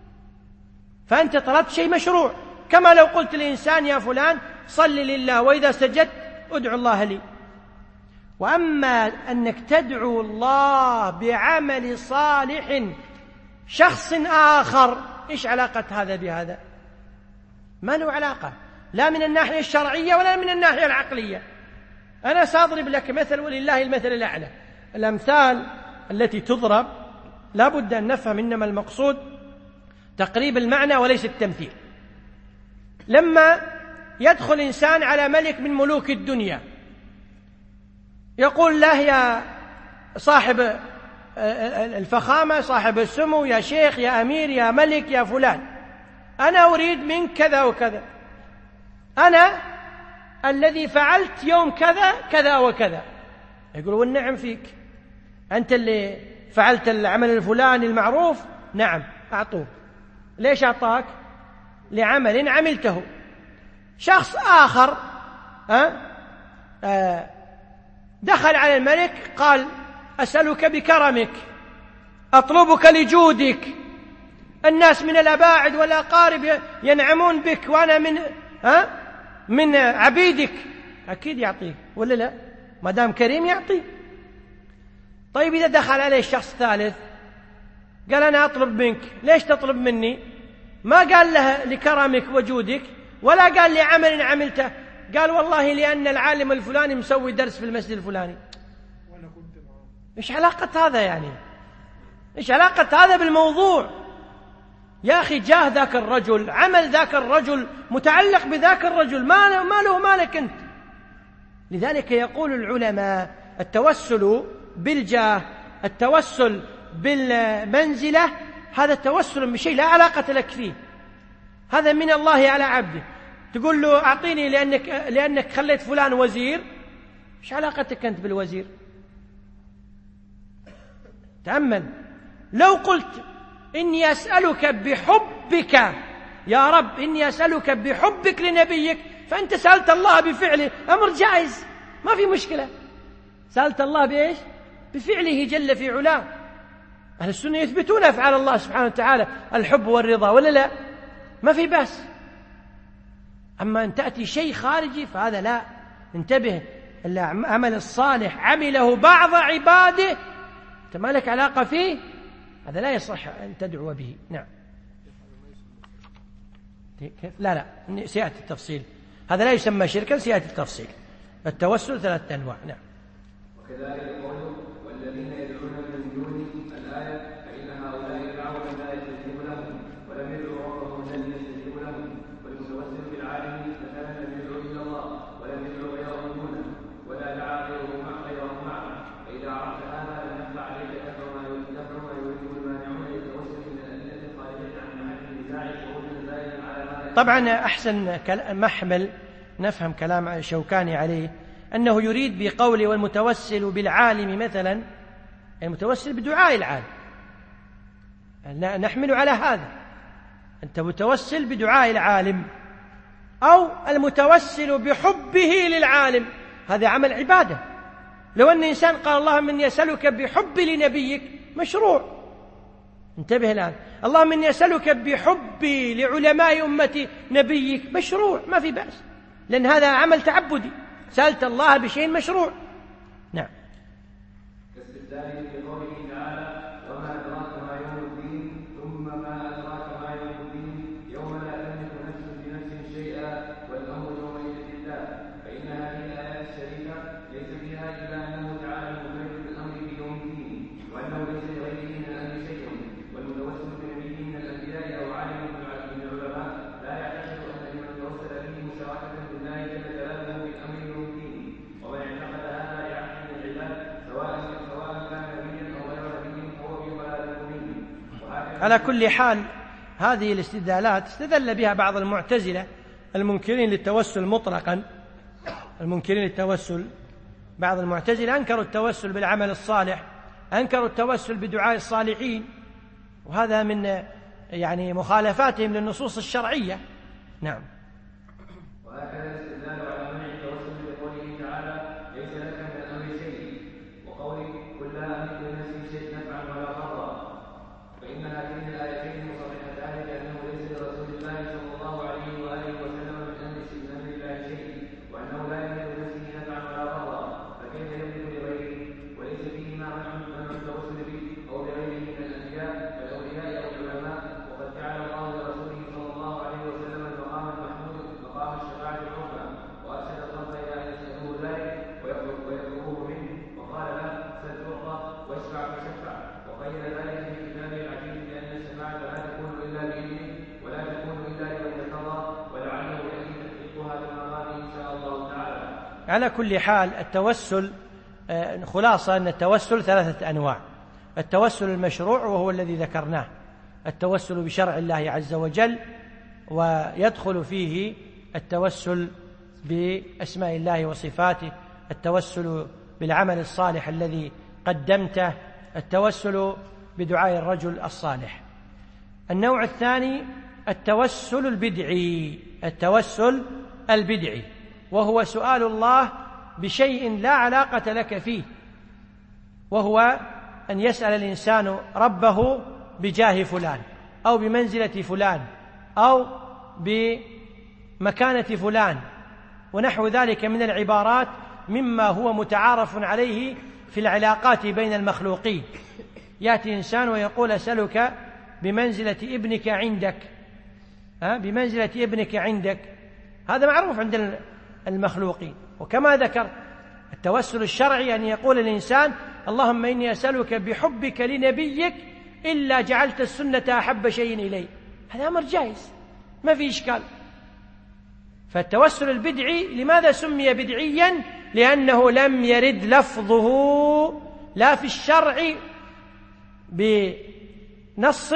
فأنت طلبت شيء مشروع، كما لو قلت للإنسان يا فلان صل لله وإذا سجدت ادعو الله لي. وأما أنك تدعو الله بعمل صالح شخص آخر، إيش علاقة هذا بهذا؟ ما له علاقة، لا من الناحية الشرعية ولا من الناحية العقلية. أنا سأضرب لك مثل ولله المثل الأعلى. الأمثال التي تضرب لا بد أن نفهم إنما المقصود تقريب المعنى وليس التمثيل. لما يدخل إنسان على ملك من ملوك الدنيا يقول له: يا صاحب الفخامة، صاحب السمو، يا شيخ، يا أمير، يا ملك، يا فلان، أنا أريد منك كذا وكذا، أنا الذي فعلت يوم كذا كذا وكذا. يقول: والنعم فيك، أنت اللي فعلت العمل الفلاني المعروف. نعم، أعطوه. ليش أعطاك؟ لعمل عملته. شخص آخر دخل على الملك قال: أسألك بكرمك، أطلبك لجودك، الناس من الأباعد والأقارب ينعمون بك وأنا من عبيدك. أكيد يعطيك ولا لا؟ ما دام كريم يعطي. طيب إذا دخل عليه الشخص الثالث قال: أنا أطلب منك. ليش تطلب مني؟ ما قال له لكرمك وجودك ولا قال لعمل عملته، قال: والله لأن العالم الفلاني مسوي درس في المسجد الفلاني. إيش علاقة هذا يعني؟ إيش علاقة هذا بالموضوع؟ يا أخي، جاه ذاك الرجل، عمل ذاك الرجل متعلق بذاك الرجل، ما له مالك أنت. لذلك يقول العلماء: التوسل بالجاه، التوسل بالمنزلة، هذا التوسل بشيء لا علاقة لك فيه، هذا من الله على عبده. تقول له: أعطيني لأنك خليت فلان وزير. إيش علاقتك أنت بالوزير؟ تأمل. لو قلت: إني أسألك بحبك يا رب، إني أسألك بحبك لنبيك، فأنت سألت الله بفعله، أمر جائز، ما في مشكلة. سألت الله بإيش؟ بفعله جل في علاه. أهل السنة يثبتون أفعال الله سبحانه وتعالى، الحب والرضا، ولا لا؟ ما في بأس. أما أن تأتي شيء خارجي فهذا لا. انتبه، العمل الصالح عمله بعض عباده أنت ما لك علاقة فيه، هذا لا يصح أن تدعو به. نعم. كيف؟ لا سيأتي التفصيل، هذا لا يسمى شركا، سيأتي التفصيل. التوسل 3 أنواع. نعم. وكذلك قوله: والذين يدعون من دونه الآية، فإن هؤلاء دعوا لا يستجيب لهم، ولم يدعوا ربهم جل يستجيب لهم. والمتوسل بالعالم مثلا لم يدعو إلا الله، ولم يدعو غيره دونه، ولا دعا غيره معه. فإذا عرفت هذا لم يخفى عليك دفع ما يريده المانعون يتوسل من الأدلة الخارجة عن محل النزاع ووجد زائدا على ما. طبعا أحسن محمل نفهم كلام شوكاني عليه أنه يريد بقوله: والمتوسل بالعالم مثلا، المتوسل بدعاء العالم، نحمل على هذا. أنت متوسل بدعاء العالم، أو المتوسل بحبه للعالم، هذا عمل عبادة. لو أن إنسان قال: اللهم إني أسألك بحبي لنبيك، مشروع. انتبه الآن، اللهم إني أسألك بحبي لعلماء أمتي نبيك، مشروع، ما في بأس، لأن هذا عمل تعبدي، سألت الله بشيء مشروع. نعم. كاستدلاله في قوله تعالى: وما أدراك ما يوم الدين، ثم ما أدراك ما يوم الدين، يوم لا تملك نفس بنفس شيئا والأمر يومئذ لله. فإن هذه الآيات الشريفة ليس فيها إلا أنه تعالى منفرد بالأمر بيوم الدين، وأنه ليس لغيره من الأمر شيء. والمتوسل بنبيه من الأنبياء أو عالم من العلماء لا يعتقد أن لمن توسل به مشاركة بالله جل جلاله بالأمر يوم الدين. ومن اعتقد هذا يعقل من العباد سواء كان نبيا أو غير نبي فهو في ضلال مبين. على كل حال، هذه الاستدلالات استدل بها بعض المعتزلة المنكرين للتوسل مطلقا. المنكرين للتوسل، بعض المعتزلة أنكروا التوسل بالعمل الصالح، أنكروا التوسل بدعاء الصالحين، وهذا من مخالفاتهم للنصوص الشرعية. نعم. وهكذا الاستدلال على منع التوسل بقوله تعالى: ليس لك من الأمر شيء، وقوله: قل لا أملك لنفسي شيء نفعا ولا ضرا. فإن هاتين الآيتين مصرحتان بأنه ليس لرسول الله صلى الله عليه وآله وسلم من أمر الله شيء، وأنه لا يملك لنفسه نفعا ولا ضرا، فكيف يملك على كل حال التوسل خلاصة أن التوسل 3 أنواع. التوسل المشروع وهو الذي ذكرناه، التوسل بشرع الله عز وجل، ويدخل فيه التوسل بأسماء الله وصفاته، التوسل بالعمل الصالح الذي قدمته، التوسل بدعاء الرجل الصالح. النوع الثاني التوسل البدعي، التوسل البدعي وهو سؤال الله بشيء لا علاقة لك فيه، وهو أن يسأل الإنسان ربه بجاه فلان أو بمنزلة فلان أو بمكانة فلان ونحو ذلك من العبارات مما هو متعارف عليه في العلاقات بين المخلوقين. يأتي إنسان ويقول أسألك بمنزلة ابنك عندك، بمنزلة ابنك عندك، هذا معروف عند المخلوقين. وكما ذكر التوسل الشرعي أن يقول الإنسان اللهم إني أسألك بحبك لنبيك إلا جعلت السنة أحب شيء إلي، هذا أمر جائز ما في إشكال. فالتوسل البدعي لماذا سمي بدعيا؟ لأنه لم يرد لفظه لا في الشرع بنص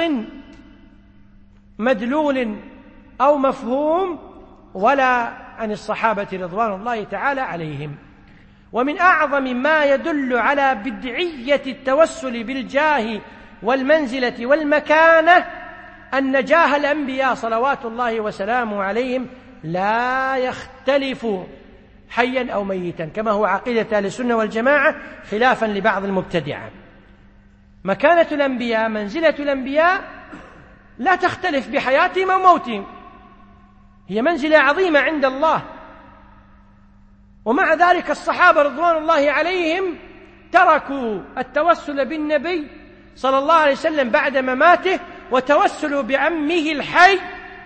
مدلول أو مفهوم ولا عن الصحابة رضوان الله تعالى عليهم. ومن أعظم ما يدل على بدعية التوسل بالجاه والمنزلة والمكانة أن جاه الأنبياء صلوات الله وسلامه عليهم لا يختلف حيا أو ميتا، كما هو عقيدة أهل السنة والجماعة خلافا لبعض المبتدعة. مكانة الأنبياء، منزلة الأنبياء لا تختلف بحياتهم أو موتهم، هي منزلة عظيمة عند الله. ومع ذلك الصحابة رضوان الله عليهم تركوا التوسل بالنبي صلى الله عليه وسلم بعد مماته وتوسلوا بعمه الحي،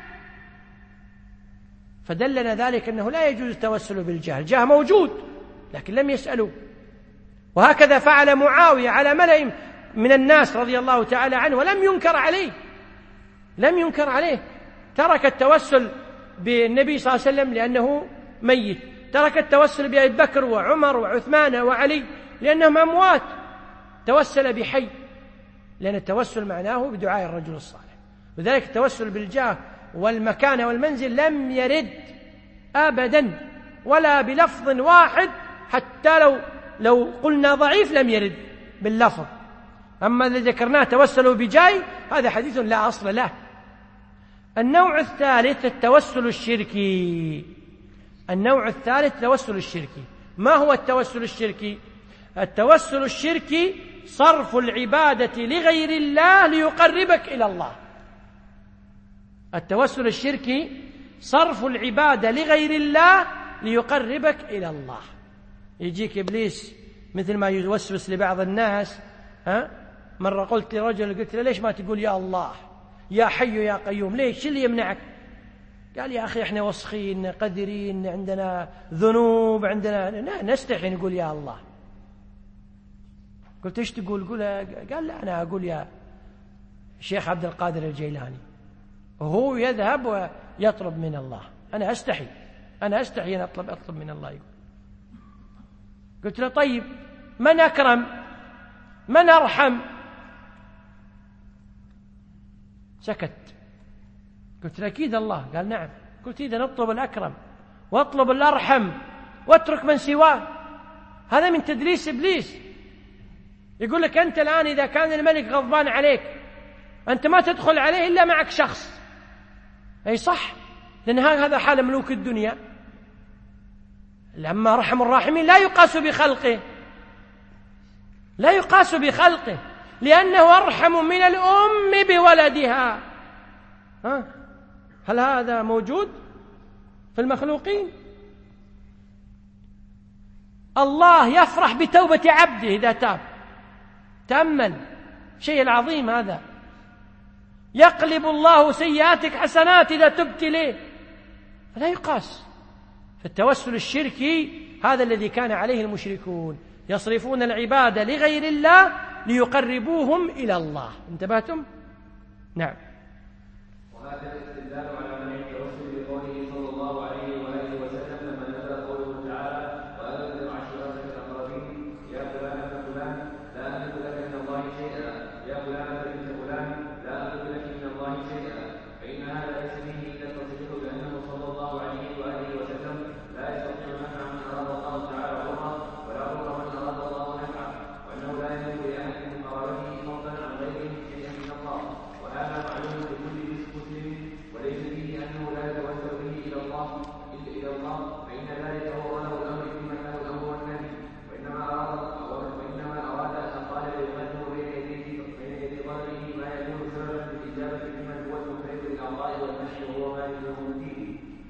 فدلنا ذلك أنه لا يجوز التوسل بالجاه، الجاه موجود لكن لم يسألوا. وهكذا فعل معاوية على ملأ من الناس رضي الله تعالى عنه ولم ينكر عليه، لم ينكر عليه. ترك التوسل بالنبي صلى الله عليه وسلم لأنه ميت، ترك التوسل بأبي بكر وعمر وعثمان وعلي لأنهم أموات، توسل بحي، لأن التوسل معناه بدعاء الرجل الصالح. لذلك التوسل بالجاه والمكان والمنزل لم يرد أبدا ولا بلفظ واحد، حتى لو قلنا ضعيف لم يرد باللفظ. أما الذي ذكرناه توسلوا بجاي هذا حديث لا أصل له. النوع الثالث التوسل الشركي. النوع الثالث التوسل الشركي. ما هو التوسل الشركي؟ التوسل الشركي صرف العبادة لغير الله ليقربك إلى الله. التوسل الشركي صرف العبادة لغير الله ليقربك إلى الله. يجيك إبليس مثل ما يوسوس لبعض الناس. مرة قلت لرجل، قلت له ليش ما تقول يا الله يا حي يا قيوم، ليش؟ شو اللي يمنعك؟ قال يا أخي إحنا وسخين قذرين، عندنا ذنوب، عندنا نستحي نقول يا الله. قلت إيش تقول؟ قال لا أنا أقول يا الشيخ عبد القادر الجيلاني، وهو يذهب ويطلب من الله. أنا أستحي أن أطلب من الله. قلت له طيب من أكرم من أرحم؟ سكت. قلت له أكيد الله. قال نعم. قلت إذا نطلب الأكرم واطلب الأرحم واترك من سواه. هذا من تدليس إبليس. يقول لك أنت الآن إذا كان الملك غضبان عليك أنت ما تدخل عليه إلا معك شخص. أي صح، لأن هذا حال ملوك الدنيا. لما رحم الراحمين لا يقاس بخلقه، لا يقاس بخلقه، لأنه أرحم من الأم بولدها. هل هذا موجود في المخلوقين؟ الله يفرح بتوبة عبده إذا تاب. تأمل شيء العظيم هذا. يقلب الله سيئاتك حسنات إذا تبت إليه، فلا يقاس. فالتوسل الشركي هذا الذي كان عليه المشركون، يصرفون العبادة لغير الله ليقربوهم إلى الله. انتبهتم؟ نعم. وهذا الاستدلال على منع التوسل بقوله صلى الله عليه وآله وسلم لما نزل قوله تعالى فإن ذلك هو له الأمر فيما له الأمر والنبي، وإنما أراد أن قال يقدم بين يدي طلبه ما يكون سببا في الإجابة لمن هو المنفرد بالأعضاء والنشر وهو مالك له الدين.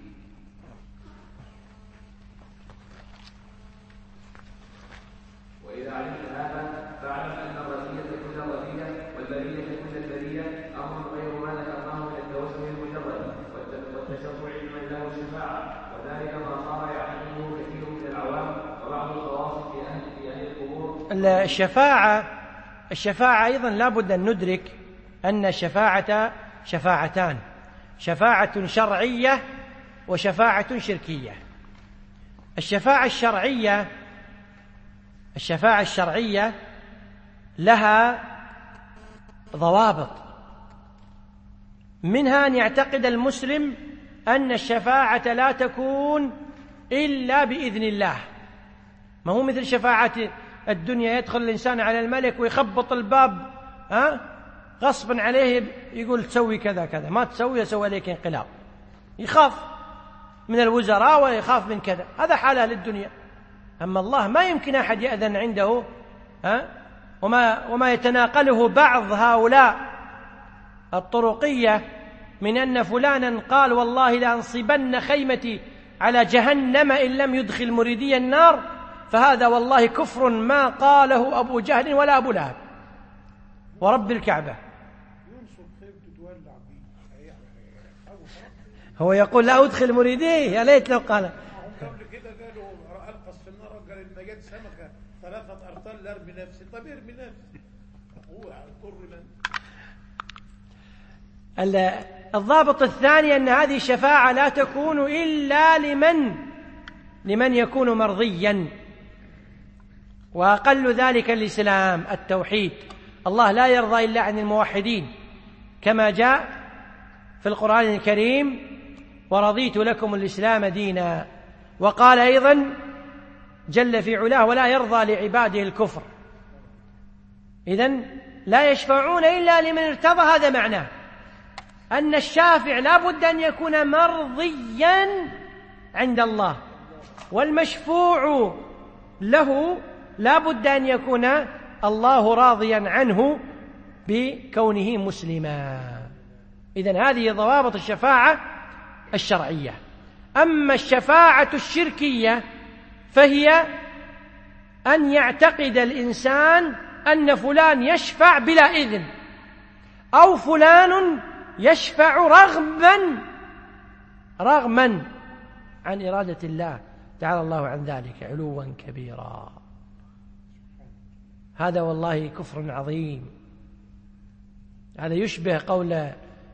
وإذا علمت هذا فاعلم أن الرزية كل رزية والبرية كل البرية أمر غير ما ذكرناه من التوسل المجرد والتشفع لمن له الشفاعة، وذلك ما صار يعتقده كثير من العوام وبعض الخواص في أهل القبور. الشفاعة أيضا لا بد أن ندرك أن الشفاعة شفاعتان: شفاعة شرعية وشفاعة شركية. الشفاعة الشرعية لها ضوابط، منها أن يعتقد المسلم أن الشفاعة لا تكون إلا بإذن الله. ما هو مثل شفاعة الدنيا، يدخل الإنسان على الملك ويخبط الباب غصبا عليه، يقول تسوي كذا كذا، ما تسوي يسوي عليك انقلاب، يخاف من الوزراء ويخاف من كذا، هذا حالة للدنيا. أما الله ما يمكن أحد يأذن عنده، وما يتناقله بعض هؤلاء الطرقية من أن فلانا قال والله لأنصبن خيمتي على جهنم إن لم يدخل مريدي النار، فهذا والله كفر ما قاله أبو جهل ولا أبو لهب ورب الكعبة. هو يقول لا أدخل مريدي، يا ليت لو قال. قبل كده قالوا ألقى في النار، قال إن جت سمكة 3 أرطال لأرمي نفسي، طب ارمي نفسي، هو هيضر من. الضابط الثاني أن هذه الشفاعة لا تكون إلا لمن يكون مرضيا، وأقل ذلك الإسلام التوحيد. الله لا يرضى إلا عن الموحدين، كما جاء في القرآن الكريم: ورضيت لكم الإسلام دينا. وقال أيضا جل في علاه: ولا يرضى لعباده الكفر. إذن لا يشفعون إلا لمن ارتضى. هذا معناه أن الشافع لا بد أن يكون مرضيا عند الله، والمشفوع له لا بد أن يكون الله راضيا عنه بكونه مسلما. إذن هذه ضوابط الشفاعة الشرعية. أما الشفاعة الشركية فهي أن يعتقد الإنسان أن فلان يشفع بلا إذن، أو فلان يشفع رغما عن إرادة الله، تعالى الله عن ذلك علوا كبيرا. هذا والله كفر عظيم. هذا يشبه قول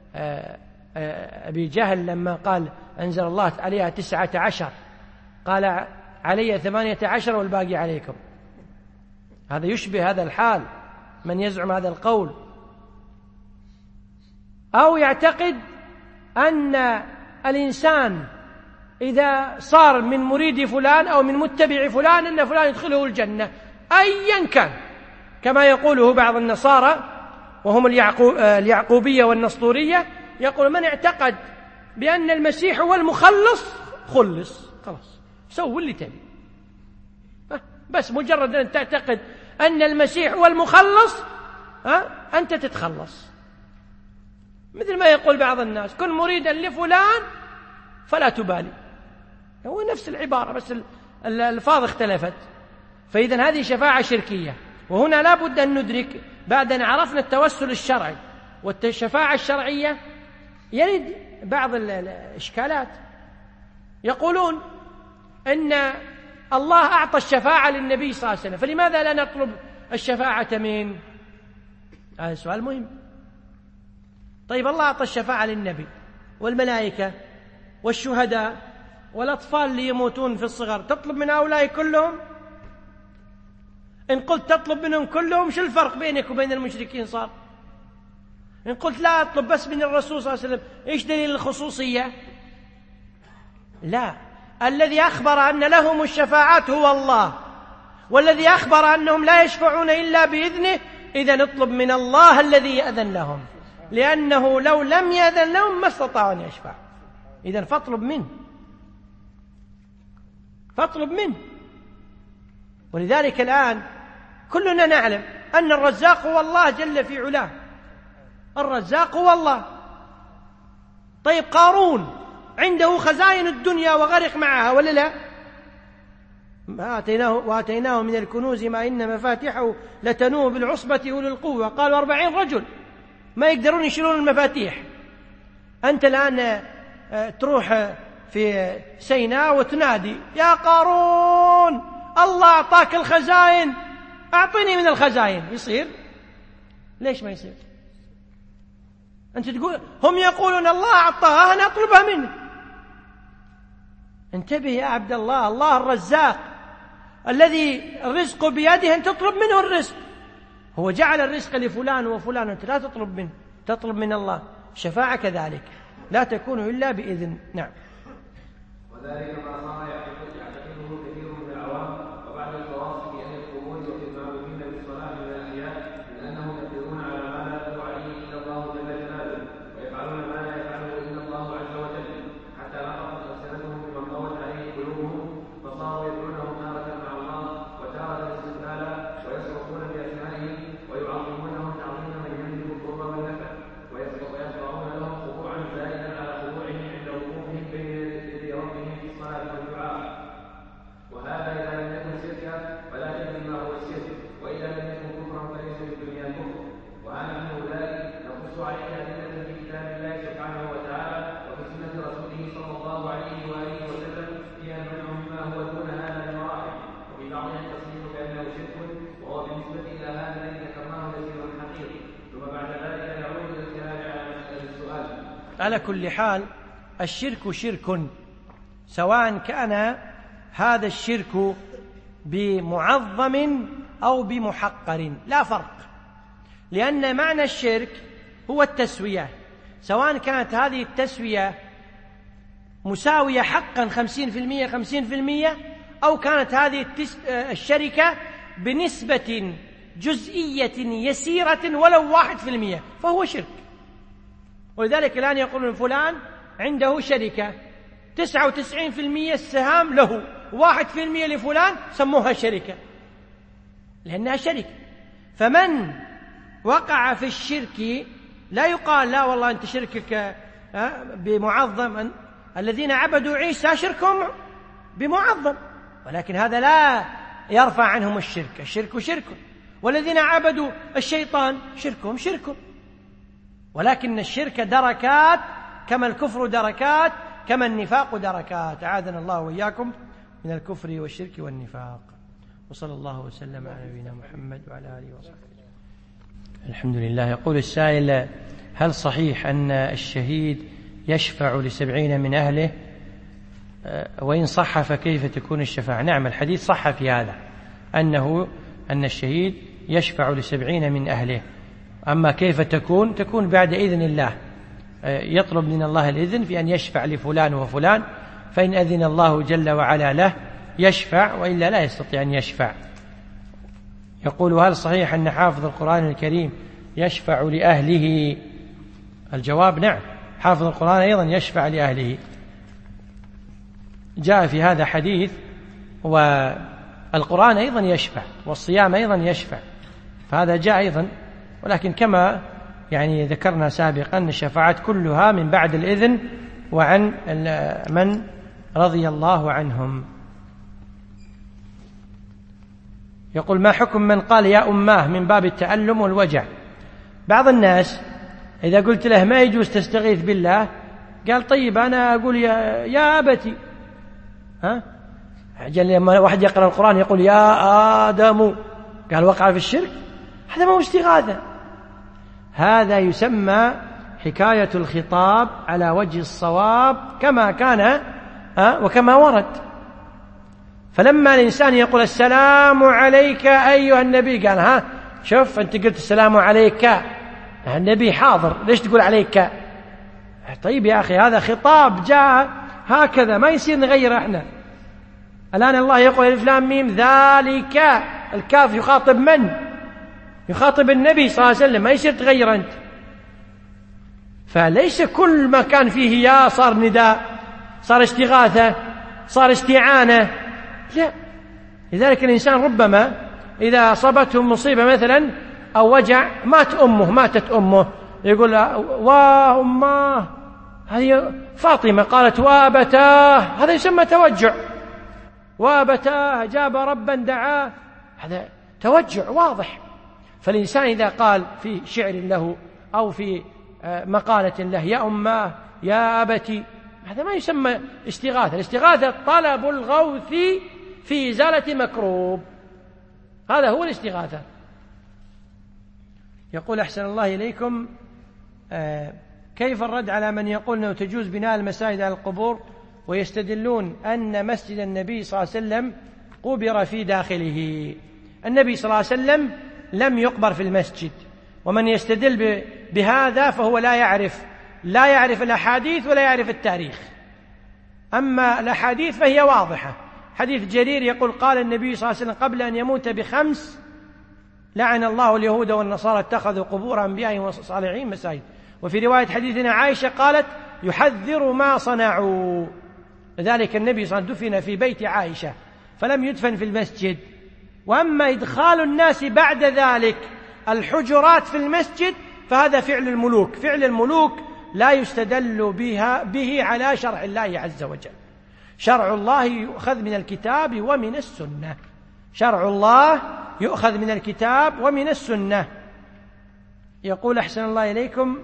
أبي جهل لما قال أنزل الله عليها 19، قال علي 18 والباقي عليكم. هذا يشبه هذا الحال، من يزعم هذا القول. أو يعتقد أن الإنسان إذا صار من مريد فلان أو من متبع فلان أن فلان يدخله الجنة أيا كان، كما يقوله بعض النصارى وهم اليعقوبية والنسطورية، يقول من اعتقد بأن المسيح هو المخلص خلص، خلاص سوي اللي تبي، بس مجرد أن تعتقد أن المسيح هو المخلص أنت تتخلص. مثل ما يقول بعض الناس: كن مريدا لفلان فلا تبالي. هو نفس العبارة بس الألفاظ اختلفت. فإذا هذه شفاعة شركية. وهنا لا بد أن ندرك بعد أن عرفنا التوسل الشرعي والشفاعة الشرعية يرد بعض الإشكالات. يقولون إن الله أعطى الشفاعة للنبي صلى الله عليه وسلم، فلماذا لا نطلب الشفاعة منه؟ هذا سؤال مهم. طيب الله أعطى الشفاعة للنبي والملائكة والشهداء والأطفال اللي يموتون في الصغر، تطلب من هؤلاء كلهم؟ إن قلت تطلب منهم كلهم، شو الفرق بينك وبين المشركين صار؟ إن قلت لا أطلب بس من الرسول صلى الله عليه وسلم، إيش دليل الخصوصية؟ لا، الذي أخبر أن لهم الشفاعات هو الله، والذي أخبر أنهم لا يشفعون إلا بإذنه، إذا نطلب من الله الذي يأذن لهم، لأنه لو لم يأذن لهم ما استطاعوا أن يشفعوا. إذا فاطلب منه. فاطلب منه. ولذلك الآن كلنا نعلم أن الرزاق هو الله جل في علاه، الرزاق هو الله. طيب قارون عنده خزائن الدنيا وغرق معها ولا لا؟ وآتيناه من الكنوز ما إن مفاتحه لتنوء بالعصبة أولي القوة. قالوا 40 رجل ما يقدرون يشيلون المفاتيح. أنت الآن تروح في سيناء وتنادي يا قارون الله أعطاك الخزائن أعطني من الخزائن، يصير؟ ليش ما يصير؟ أنت تقول هم يقولون الله أعطاها أنا أطلبها منه. انتبه يا عبد الله، الله الرزاق الذي الرزق بيده، أن تطلب منه الرزق. هو جعل الرزق لفلان وفلان، أنت لا تطلب منه، تطلب من الله. الشفاعة كذلك لا تكون إلا بإذن. نعم. وذلك ما صار يعتقده كثير من العوام وبعد الخواص في أهل القبور وفي المعروفين بالصلاة من الأحياء من أنهم يقدرون على ما لا يقدر عليه إلا الله جل جلاله، ويفعلون ما لا يفعله إلا الله عز وجل، حتى نقضت ألسنتهم بما قوت عليه قلوبهم، فصاروا يدعونهم تارة مع الله وتارة استقلالا، ويصرفون بأسمائهم ويعظمونهم تعظيم من يملك الضر والنفع، ويخضعون لهم خضوعا زائدا على خضوعهم عند وقوفهم بين يدي ربهم في الصلاة والدعاء. وهذا إذا لم يكن شركا فلا تدري ما هو الشرك، وإذا لم يكن كفرا فليس في الدنيا كفر. وأنا من أولئك نقص عليك أدلة في كتاب الله سبحانه وتعالى وفي سنة رسوله صلى الله عليه وآله وسلم فيها المنع مما هو دون هذا بمراحل، وفي بعضها التصريح بأنه شرك، وهو بالنسبة إلى هذا الذي ذكرناه يسير حقيقي. ثم بعد ذلك نعود إلى الكلام على مسألة السؤال. على كل حال الشرك شرك، سواء كان هذا الشرك بمعظم أو بمحقر لا فرق، لأن معنى الشرك هو التسوية، سواء كانت هذه التسوية مساوية حقا 50% 50%، أو كانت هذه الشركة بنسبة جزئية يسيرة ولو 1%، فهو شرك. ولذلك الآن يقولون فلان عنده شركة 99% السهام له، 1% لفلان، سموها شركة لأنها شركة. فمن وقع في الشرك لا يقال لا والله أنت شركك بمعظم، الذين عبدوا عيسى شركهم بمعظم، ولكن هذا لا يرفع عنهم الشرك. الشرك شرك. والذين عبدوا الشيطان شركهم شرك، ولكن الشرك دركات، كما الكفر دركات، كما النفاق دركات. أعاذنا الله وإياكم من الكفر والشرك والنفاق. وصلى الله وسلم على نبينا محمد وعلى آله وصحبه. الحمد لله. يقول السائل: هل صحيح أن الشهيد يشفع ل70 من أهله؟ وإن صح فكيف تكون الشفاعة؟ نعم، الحديث صح في هذا، أن الشهيد يشفع ل70 من أهله. أما كيف تكون بعد إذن الله، يطلب من الله الإذن في أن يشفع لفلان وفلان، فإن أذن الله جل وعلا له يشفع، وإلا لا يستطيع أن يشفع. يقول: هل صحيح أن حافظ القرآن الكريم يشفع لأهله؟ الجواب: نعم، حافظ القرآن أيضا يشفع لأهله. جاء في هذا حديث، والقرآن أيضا يشفع، والصيام أيضا يشفع، فهذا جاء أيضا. ولكن كما ذكرنا سابقا، الشفاعات كلها من بعد الإذن وعن من رضي الله عنهم. يقول: ما حكم من قال يا أماه من باب التألم والوجع؟ بعض الناس إذا قلت له ما يجوز تستغيث بالله، قال: طيب أنا أقول يا أبتي. لما واحد يقرأ القرآن يقول يا آدم، قال وقع في الشرك، هذا ما هو استغاثة، هذا يسمى حكاية الخطاب على وجه الصواب كما كان وكما ورد. فلما الإنسان يقول السلام عليك أيها النبي، قال شوف أنت قلت السلام عليك، النبي حاضر، ليش تقول عليك؟ طيب يا أخي، هذا خطاب جاء هكذا، ما يصير نغير احنا. الآن الله يقول الف لام ميم ذلك، الكاف يخاطب من؟ يخاطب النبي صلى الله عليه وسلم، ما يصير تغير أنت. فليس كل ما كان فيه يا صار نداء، صار استغاثة، صار استعانة. لا. لذلك الإنسان ربما إذا أصابته مصيبة مثلا أو وجع ماتت أمه يقول وأماه، هذه فاطمة قالت وأبتاه، هذا يسمى توجع. وأبتاه جاب ربا دعاه، هذا توجع واضح. فالإنسان إذا قال في شعر له أو في مقالة له يا أماه يا أبتي، هذا ما يسمى استغاثة. الاستغاثة طلب الغوث في إزالة مكروب، هذا هو الاستغاثة. يقول أحسن الله إليكم كيف الرد على من يقول أنه تجوز بناء المساجد على القبور ويستدلون أن مسجد النبي صلى الله عليه وسلم قبر في داخله؟ النبي صلى الله عليه وسلم لم يقبر في المسجد، ومن يستدل بهذا فهو لا يعرف الأحاديث ولا يعرف التاريخ. أما الأحاديث فهي واضحة. حديث جرير يقول قال النبي صلى الله عليه وسلم قبل أن يموت ب5: لعن الله اليهود والنصارى اتخذوا قبور أنبيائهم والصالحين مساجد. وفي رواية حديثنا عائشة قالت يحذر ما صنعوا. لذلك النبي صلى الله عليه وسلم دفن في بيت عائشة فلم يدفن في المسجد. وأما إدخال الناس بعد ذلك الحجرات في المسجد فهذا فعل الملوك. فعل الملوك لا يستدل به على شرع الله عز وجل. شرع الله يؤخذ من الكتاب ومن السنة. شرع الله يؤخذ من الكتاب ومن السنة. يقول أحسن الله إليكم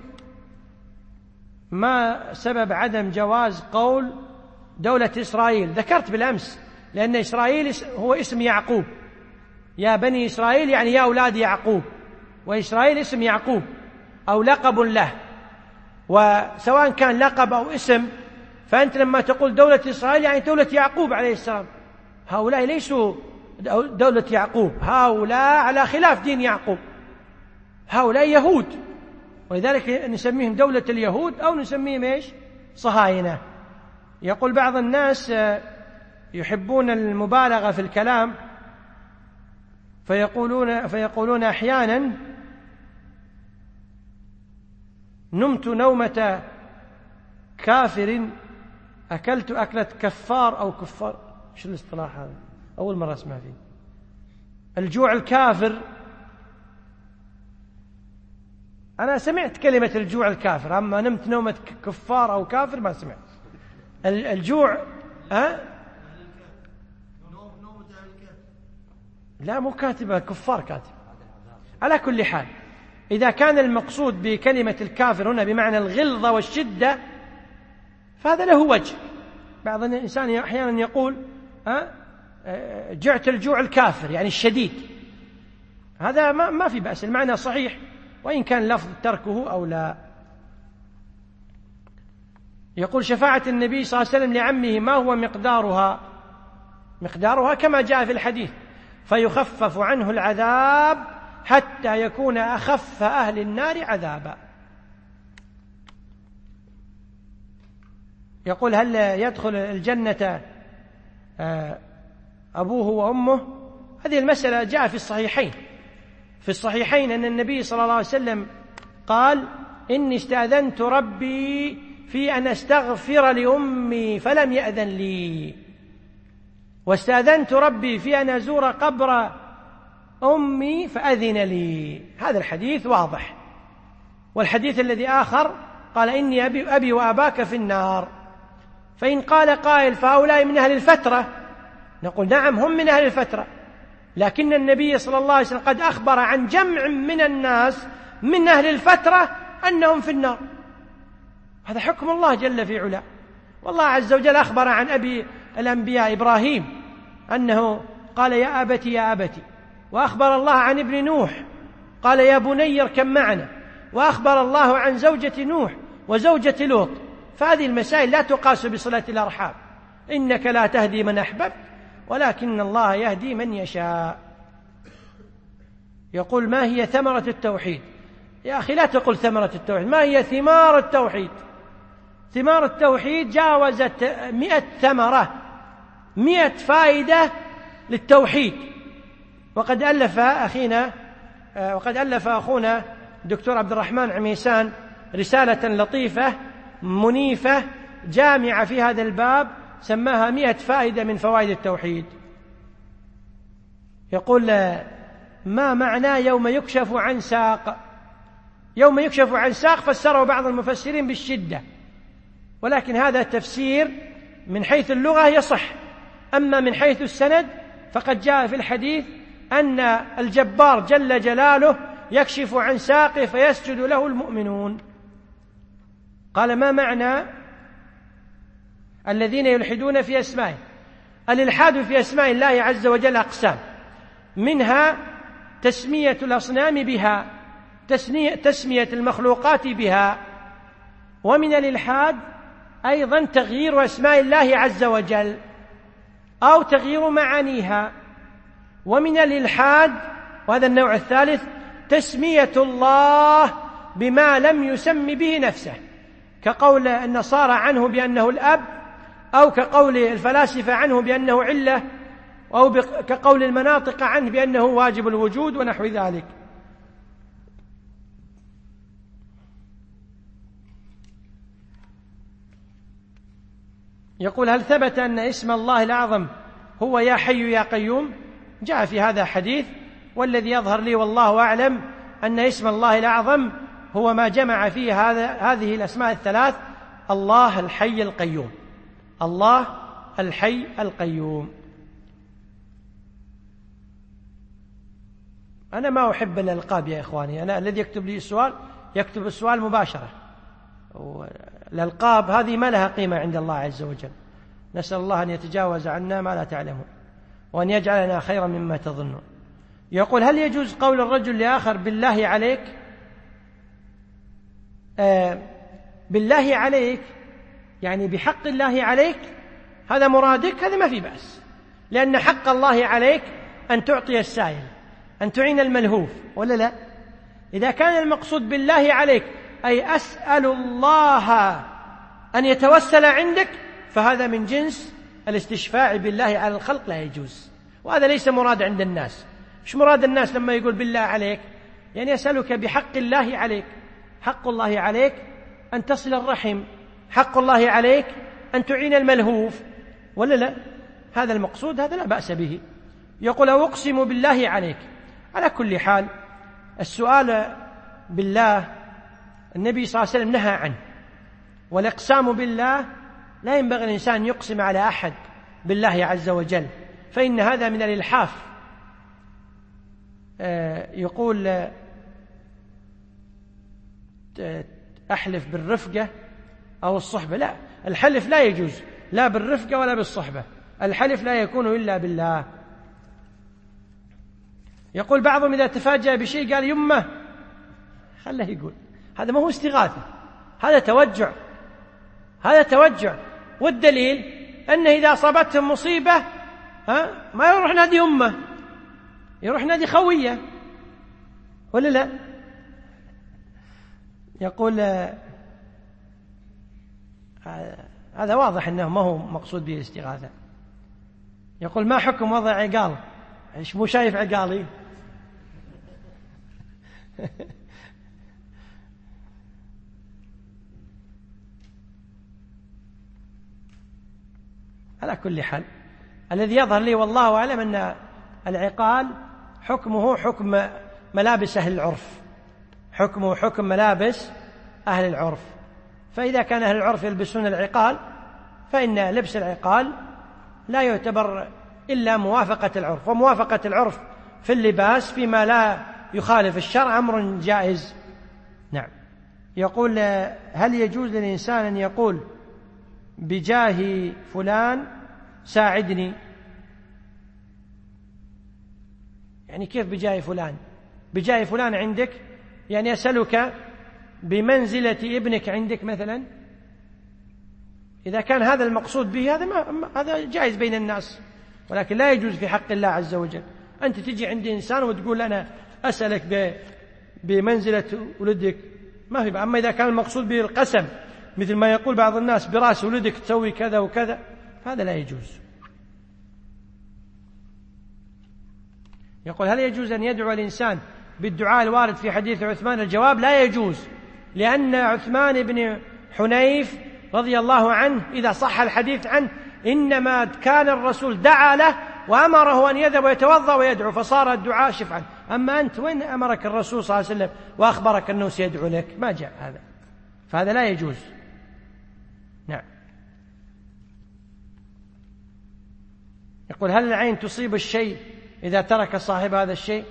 ما سبب عدم جواز قول دولة إسرائيل؟ ذكرت بالأمس لأن إسرائيل هو اسم يعقوب، يا بني إسرائيل يعني يا أولاد يعقوب، وإسرائيل اسم يعقوب أو لقب له، وسواء كان لقب أو اسم فأنت لما تقول دولة إسرائيل يعني دولة يعقوب عليه السلام. هؤلاء ليسوا دولة يعقوب، هؤلاء على خلاف دين يعقوب، هؤلاء يهود، ولذلك نسميهم دولة اليهود أو نسميهم إيش؟ صهاينة. يقول بعض الناس يحبون المبالغة في الكلام فيقولون أحيانا نمت نومة كافر أكلت أكلة كفار أو كفار. شو الاصطلاح هذا؟ أول مرة أسمع فيه. الجوع الكافر، أنا سمعت كلمة الجوع الكافر، أما نمت نومة كفار أو كافر ما سمعت. الجوع لا مو كاتبة كفار، كاتب. على كل حال إذا كان المقصود بكلمة الكافر هنا بمعنى الغلظة والشدة فهذا له وجه. بعض الإنسان أحيانا يقول جعت الجوع الكافر يعني الشديد، هذا ما في بأس، المعنى صحيح وإن كان لفظ تركه أو لا. يقول شفاعة النبي صلى الله عليه وسلم لعمه ما هو مقدارها كما جاء في الحديث فيخفف عنه العذاب حتى يكون أخف أهل النار عذابا. يقول هل يدخل الجنة أبوه وأمه؟ هذه المسألة جاء في الصحيحين أن النبي صلى الله عليه وسلم قال إني استأذنت ربي في أن أستغفر لأمي فلم يأذن لي، واستأذنت ربي في أن أزور قبر أمي فأذن لي. هذا الحديث واضح. والحديث الذي آخر قال إني أبي وأباك في النار. فإن قال قائل فهؤلاء من أهل الفترة، نقول نعم هم من أهل الفترة، لكن النبي صلى الله عليه وسلم قد أخبر عن جمع من الناس من أهل الفترة أنهم في النار. هذا حكم الله جل في علاه. والله عز وجل أخبر عن أبي الأنبياء إبراهيم أنه قال يا أبتي يا أبتي، وأخبر الله عن ابن نوح قال يا بني اركب معنا، وأخبر الله عن زوجة نوح وزوجة لوط. فهذه المسائل لا تقاس بصلة الأرحام. إنك لا تهدي من أحببت ولكن الله يهدي من يشاء. يقول ما هي ثمرة التوحيد؟ يا أخي لا تقل ثمرة التوحيد، ما هي ثمار التوحيد؟ ثمار التوحيد جاوزت 100 ثمرة، 100 فائدة للتوحيد. وقد ألف أخونا دكتور عبد الرحمن عميسان رسالة لطيفة منيفة جامعة في هذا الباب سماها 100 فائدة من فوائد التوحيد. يقول ما معنى يوم يكشف عن ساق؟ يوم يكشف عن ساق فسره بعض المفسرين بالشدة، ولكن هذا التفسير من حيث اللغة يصح، أما من حيث السند فقد جاء في الحديث أن الجبار جل جلاله يكشف عن ساقه فيسجد له المؤمنون. قال ما معنى الذين يلحدون في أسمائه؟ الإلحاد في أسماء الله عز وجل أقسام، منها تسمية الأصنام بها، تسمية المخلوقات بها، ومن الإلحاد أيضا تغيير أسماء الله عز وجل أو تغيير معانيها، ومن الإلحاد وهذا النوع الثالث تسمية الله بما لم يسم به نفسه، كقول النصارى عنه بأنه الأب، أو كقول الفلاسفة عنه بأنه علة، أو كقول المناطق عنه بأنه واجب الوجود ونحو ذلك. يقول هل ثبت أن اسم الله الأعظم هو يا حي يا قيوم؟ جاء في هذا حديث، والذي يظهر لي والله أعلم أن اسم الله الأعظم هو ما جمع فيه هذه الأسماء الثلاث: الله الحي القيوم، الله الحي القيوم. أنا ما أحب الألقاب يا إخواني، أنا الذي يكتب لي السؤال يكتب السؤال مباشرة، الألقاب هذه ما لها قيمة عند الله عز وجل. نسأل الله أن يتجاوز عنا ما لا تعلمون، وأن يجعلنا خيرا مما تظنون. يقول هل يجوز قول الرجل لآخر بالله عليك؟ بالله عليك يعني بحق الله عليك، هذا مرادك، هذا ما في بأس، لأن حق الله عليك أن تعطي السائل، أن تعين الملهوف، ولا لا؟ إذا كان المقصود بالله عليك أي أسأل الله أن يتوسل عندك، فهذا من جنس الاستشفاع بالله على الخلق، لا يجوز، وهذا ليس مراد عند الناس. مش مراد الناس لما يقول بالله عليك؟ يعني أسألك بحق الله عليك. حق الله عليك أن تصل الرحم، حق الله عليك أن تعين الملهوف، ولا لا؟ هذا المقصود، هذا لا بأس به. يقول أقسم بالله عليك. على كل حال السؤال بالله النبي صلى الله عليه وسلم نهى عنه، والإقسام بالله لا ينبغي الإنسان يقسم على أحد بالله عز وجل، فإن هذا من الإلحاف. يقول أحلف بالرفقة أو الصحبة، لا، الحلف لا يجوز لا بالرفقة ولا بالصحبة، الحلف لا يكون إلا بالله. يقول بعضهم إذا تفاجأ بشيء قال يمه، خله يقول، هذا ما هو استغاثة، هذا توجع، هذا توجع. والدليل أنه إذا أصابتهم مصيبة ما يروح نادي أمه، يروح نادي خوية، ولا لا؟ يقول هذا واضح أنه ما هو مقصود به الاستغاثة. يقول ما حكم وضع عقال؟ إيش مو شايف عقالي؟ على كل حال الذي يظهر لي والله أعلم أن العقال حكمه حكم ملابس أهل العرف، حكمه حكم ملابس أهل العرف. فإذا كان أهل العرف يلبسون العقال فإن لبس العقال لا يعتبر إلا موافقة العرف، وموافقة العرف في اللباس فيما لا يخالف الشرع أمر جائز. نعم. يقول هل يجوز للإنسان أن يقول بجاه فلان ساعدني؟ يعني كيف بجاه فلان؟ بجاه فلان عندك يعني أسألك بمنزلة ابنك عندك مثلا. إذا كان هذا المقصود به هذا جائز بين الناس، ولكن لا يجوز في حق الله عز وجل. أنت تجي عند إنسان وتقول أنا أسألك بمنزلة ولدك، ما في. أما إذا كان المقصود به القسم مثل ما يقول بعض الناس برأس ولدك تسوي كذا وكذا، هذا لا يجوز. يقول هل يجوز أن يدعو الإنسان بالدعاء الوارد في حديث عثمان؟ الجواب لا يجوز، لأن عثمان بن حنيف رضي الله عنه إذا صح الحديث عنه إنما كان الرسول دعا له وأمره أن يذهب ويتوضأ ويدعو، فصار الدعاء شفعا. أما أنت وين أمرك الرسول صلى الله عليه وسلم وأخبرك أنه سيدعو لك؟ ما جاء هذا، فهذا لا يجوز. نعم. يقول: هل العين تصيب الشيء إذا ترك صاحب هذا الشيء؟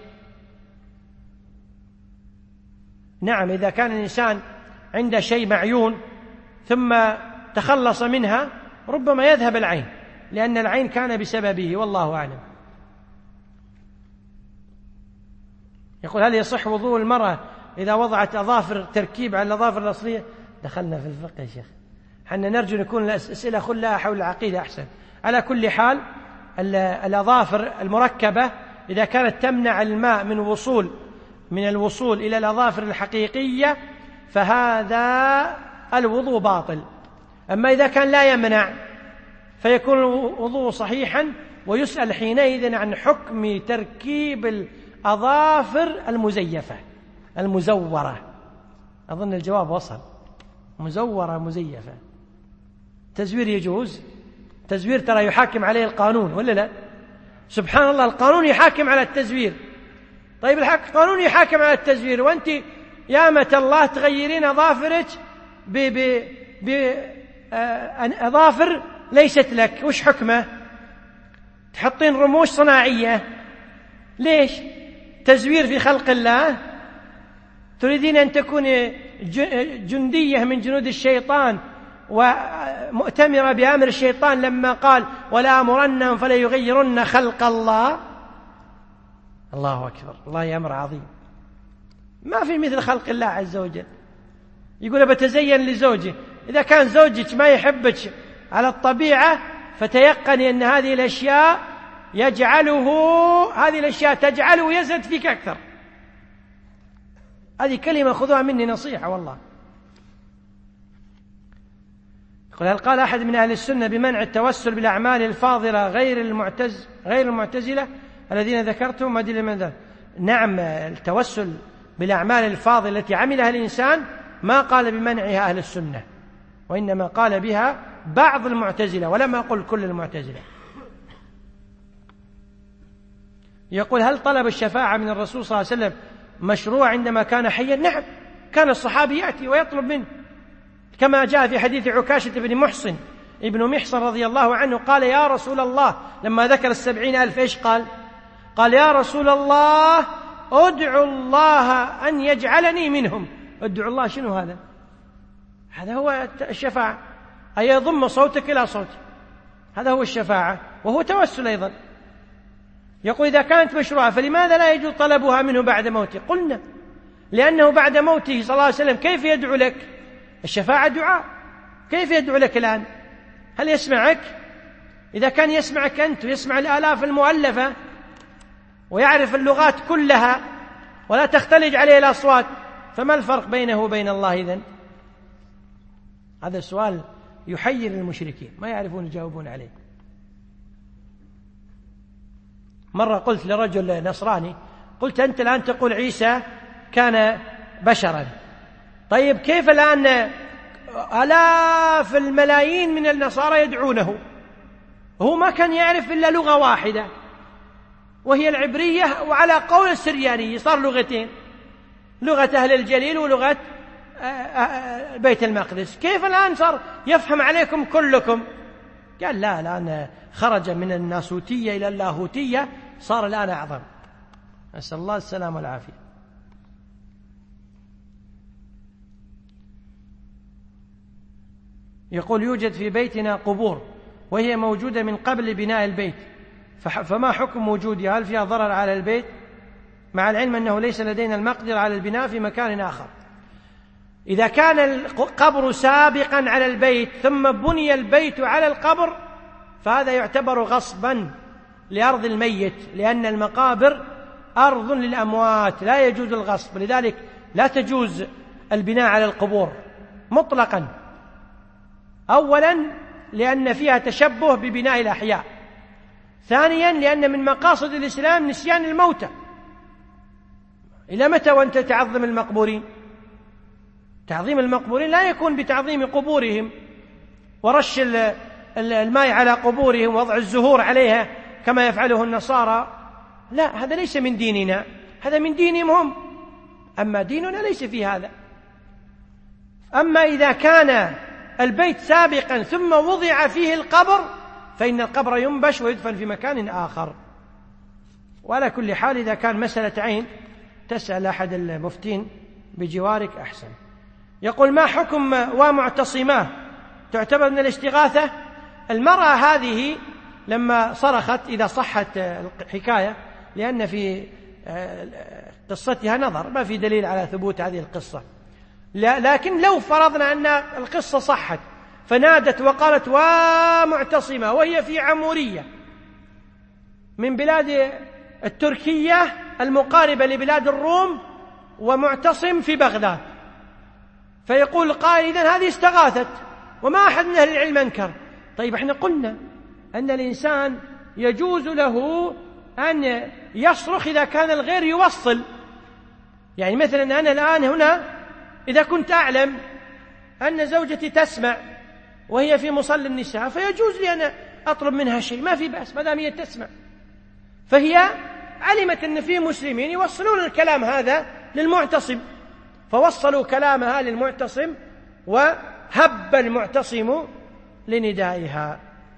نعم، إذا كان الإنسان عنده شيء معيون ثم تخلص منها ربما يذهب العين، لأن العين كان بسببه، والله أعلم. يقول: هل يصح وضوء المرأة إذا وضعت أظافر تركيب على الأظافر الأصلية؟ دخلنا في الفقه يا شيخ، حنا نرجو نكون الأسئلة كلها حول العقيدة أحسن. على كل حال، الأظافر المركبة إذا كانت تمنع الماء من الوصول إلى الأظافر الحقيقية فهذا الوضوء باطل. أما إذا كان لا يمنع فيكون الوضوء صحيحا، ويسأل حينئذ عن حكم تركيب الأظافر المزيفة المزورة. أظن الجواب وصل. مزورة مزيفة، تزوير يجوز؟ تزوير ترى يحاكم عليه القانون ولا لا؟ سبحان الله، القانون يحاكم على التزوير. طيب القانون يحاكم على التزوير، وأنت يا أمة الله تغيرين أظافرك بأظافر ليست لك، وش حكمه؟ تحطين رموش صناعية، ليش؟ تزوير في خلق الله؟ تريدين أن تكون جندية من جنود الشيطان ومؤتمرة بأمر الشيطان لما قال: ولا أمرنهم فلا يغيرن خلق الله. الله أكبر، الله أمر عظيم. ما في مثل خلق الله عز وجل. يقول: بتزين لزوجي. إذا كان زوجك ما يحبك على الطبيعة فتيقني أن هذه الأشياء تجعله يزهد فيك أكثر. هذه كلمة خذوها مني نصيحة والله. يقول: هل قال أحد من أهل السنة بمنع التوسل بالأعمال الفاضلة غير المعتزلة الذين ذكرتهم؟ أدلة من ذلك؟ نعم، التوسل بالأعمال الفاضلة التي عملها الإنسان ما قال بمنعها أهل السنة، وإنما قال بها بعض المعتزلة، ولم أقل كل المعتزلة. يقول: هل طلب الشفاعة من الرسول صلى الله عليه وسلم مشروع عندما كان حيا؟ نعم، كان الصحابي يأتي ويطلب منه، كما جاء في حديث عكاشة بن محصن ابن محصن رضي الله عنه قال: يا رسول الله، لما ذكر 70,000 إيش قال؟ قال: يا رسول الله، ادعو الله أن يجعلني منهم. ادعو الله، شنو هذا؟ هذا هو الشفاعة، أي يضم صوتك إلى صوتي، هذا هو الشفاعة، وهو توسل أيضا. يقول: إذا كانت مشروعة فلماذا لا يجوز طلبها منه بعد موته؟ قلنا: لأنه بعد موته صلى الله عليه وسلم كيف يدعو لك؟ الشفاعة دعاء، كيف يدعو لك الآن؟ هل يسمعك؟ إذا كان يسمعك أنت ويسمع الآلاف المؤلفة ويعرف اللغات كلها ولا تختلج عليه الأصوات، فما الفرق بينه وبين الله إذن؟ هذا السؤال يحير المشركين، ما يعرفون يجاوبون عليه. مرة قلت لرجل نصراني، قلت: أنت الآن تقول عيسى كان بشرا، طيب كيف الآن آلاف الملايين من النصارى يدعونه؟ هو ما كان يعرف إلا لغة واحدة وهي العبرية، وعلى قول السرياني صار لغتين، لغة أهل الجليل ولغة بيت المقدس. كيف الآن صار يفهم عليكم كلكم؟ قال: لا، الآن خرج من الناسوتية إلى اللاهوتية، صار الآن أعظم. نسأل الله السلامة والعافية. يقول: يوجد في بيتنا قبور وهي موجودة من قبل بناء البيت، فما حكم وجودها؟ هل فيها ضرر على البيت؟ مع العلم أنه ليس لدينا المقدرة على البناء في مكان آخر. إذا كان القبر سابقا على البيت ثم بني البيت على القبر فهذا يعتبر غصبا لأرض الميت، لأن المقابر أرض للأموات لا يجوز الغصب، لذلك لا تجوز البناء على القبور مطلقا. أولا لأن فيها تشبه ببناء الأحياء، ثانيا لأن من مقاصد الإسلام نسيان الموتى. إلى متى وأنت تعظم المقبورين؟ تعظيم المقبورين لا يكون بتعظيم قبورهم ورش الماء على قبورهم ووضع الزهور عليها كما يفعله النصارى. لا، هذا ليس من ديننا، هذا من دينهم هم، أما ديننا ليس في هذا. أما إذا كان البيت سابقا ثم وضع فيه القبر فإن القبر ينبش ويدفن في مكان آخر. وعلى كل حال إذا كان مسألة عين تسأل أحد المفتين بجوارك أحسن. يقول: ما حكم ومعتصماه تعتبر من الاستغاثة؟ المرأة هذه لما صرخت، إذا صحت الحكاية، لأن في قصتها نظر، ما في دليل على ثبوت هذه القصة، لكن لو فرضنا أن القصة صحت فنادت وقالت: ومعتصمة، وهي في عمورية من بلاد التركية المقاربة لبلاد الروم، ومعتصم في بغداد، فيقول القائل: إذن هذه استغاثت، وما أحد من أهل العلم أنكر. طيب، احنا قلنا أن الإنسان يجوز له أن يصرخ إذا كان الغير يوصل. يعني مثلا أنا الآن هنا إذا كنت أعلم أن زوجتي تسمع وهي في مصلى النساء، فيجوز لي أن أطلب منها شيء، ما في بأس ما دام هي تسمع. فهي علمت أن في مسلمين يوصلون الكلام هذا للمعتصم، فوصلوا كلامها للمعتصم وهب المعتصم لندائها.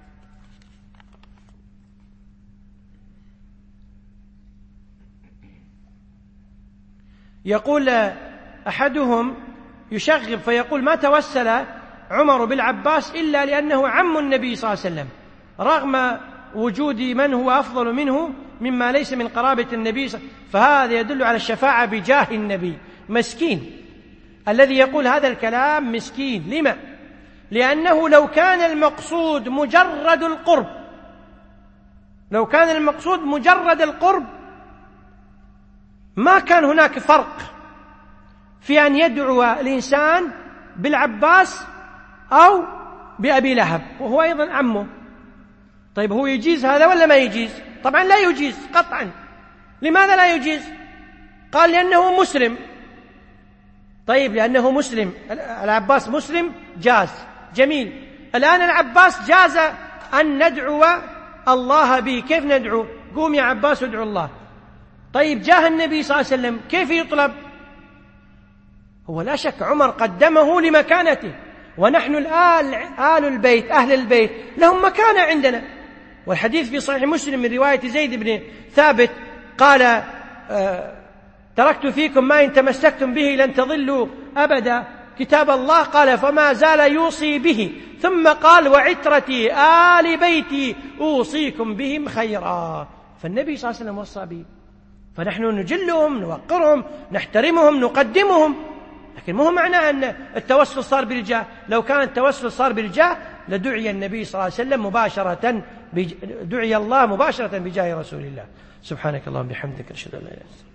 يقول أحدهم يشغب فيقول: ما توسل عمر بالعباس إلا لأنه عم النبي صلى الله عليه وسلم، رغم وجود من هو أفضل منه مما ليس من قرابة النبي فهذا يدل على الشفاعة بجاه النبي. مسكين الذي يقول هذا الكلام، مسكين. لما؟ لأنه لو كان المقصود مجرد القرب، لو كان المقصود مجرد القرب ما كان هناك فرق في أن يدعو الإنسان بالعباس أو بأبي لهب وهو أيضا عمه. طيب، هو يجيز هذا ولا ما يجيز؟ طبعا لا يجيز قطعا. لماذا لا يجيز؟ قال: لأنه مسلم. طيب، لأنه مسلم، العباس مسلم، جاز، جميل. الآن العباس جاز أن ندعو الله به. كيف ندعو؟ قوم يا عباس ادعو الله. طيب، جاه النبي صلى الله عليه وسلم، كيف يطلب؟ هو لا شك عمر قدمه لمكانته، ونحن الآن آل البيت، أهل البيت، لهم مكانة عندنا. والحديث في صحيح مسلم من رواية زيد بن ثابت قال: تركت فيكم ما إن تمسكتم به لن تضلوا أبدا، كتاب الله. قال: فما زال يوصي به، ثم قال: وعترتي آل بيتي أوصيكم بهم خيرا. فالنبي صلى الله عليه وسلم وصى به، فنحن نجلهم، نوقرهم، نحترمهم، نقدمهم. لكن مو معناه أن التوسل صار بالجاه. لو كان التوسل صار بالجاه لدعي النبي صلى الله عليه وسلم مباشرة، دعي الله مباشرة بجاه رسول الله. سبحانك اللهم وبحمدك، أشهد أن لا إله إلا أنت.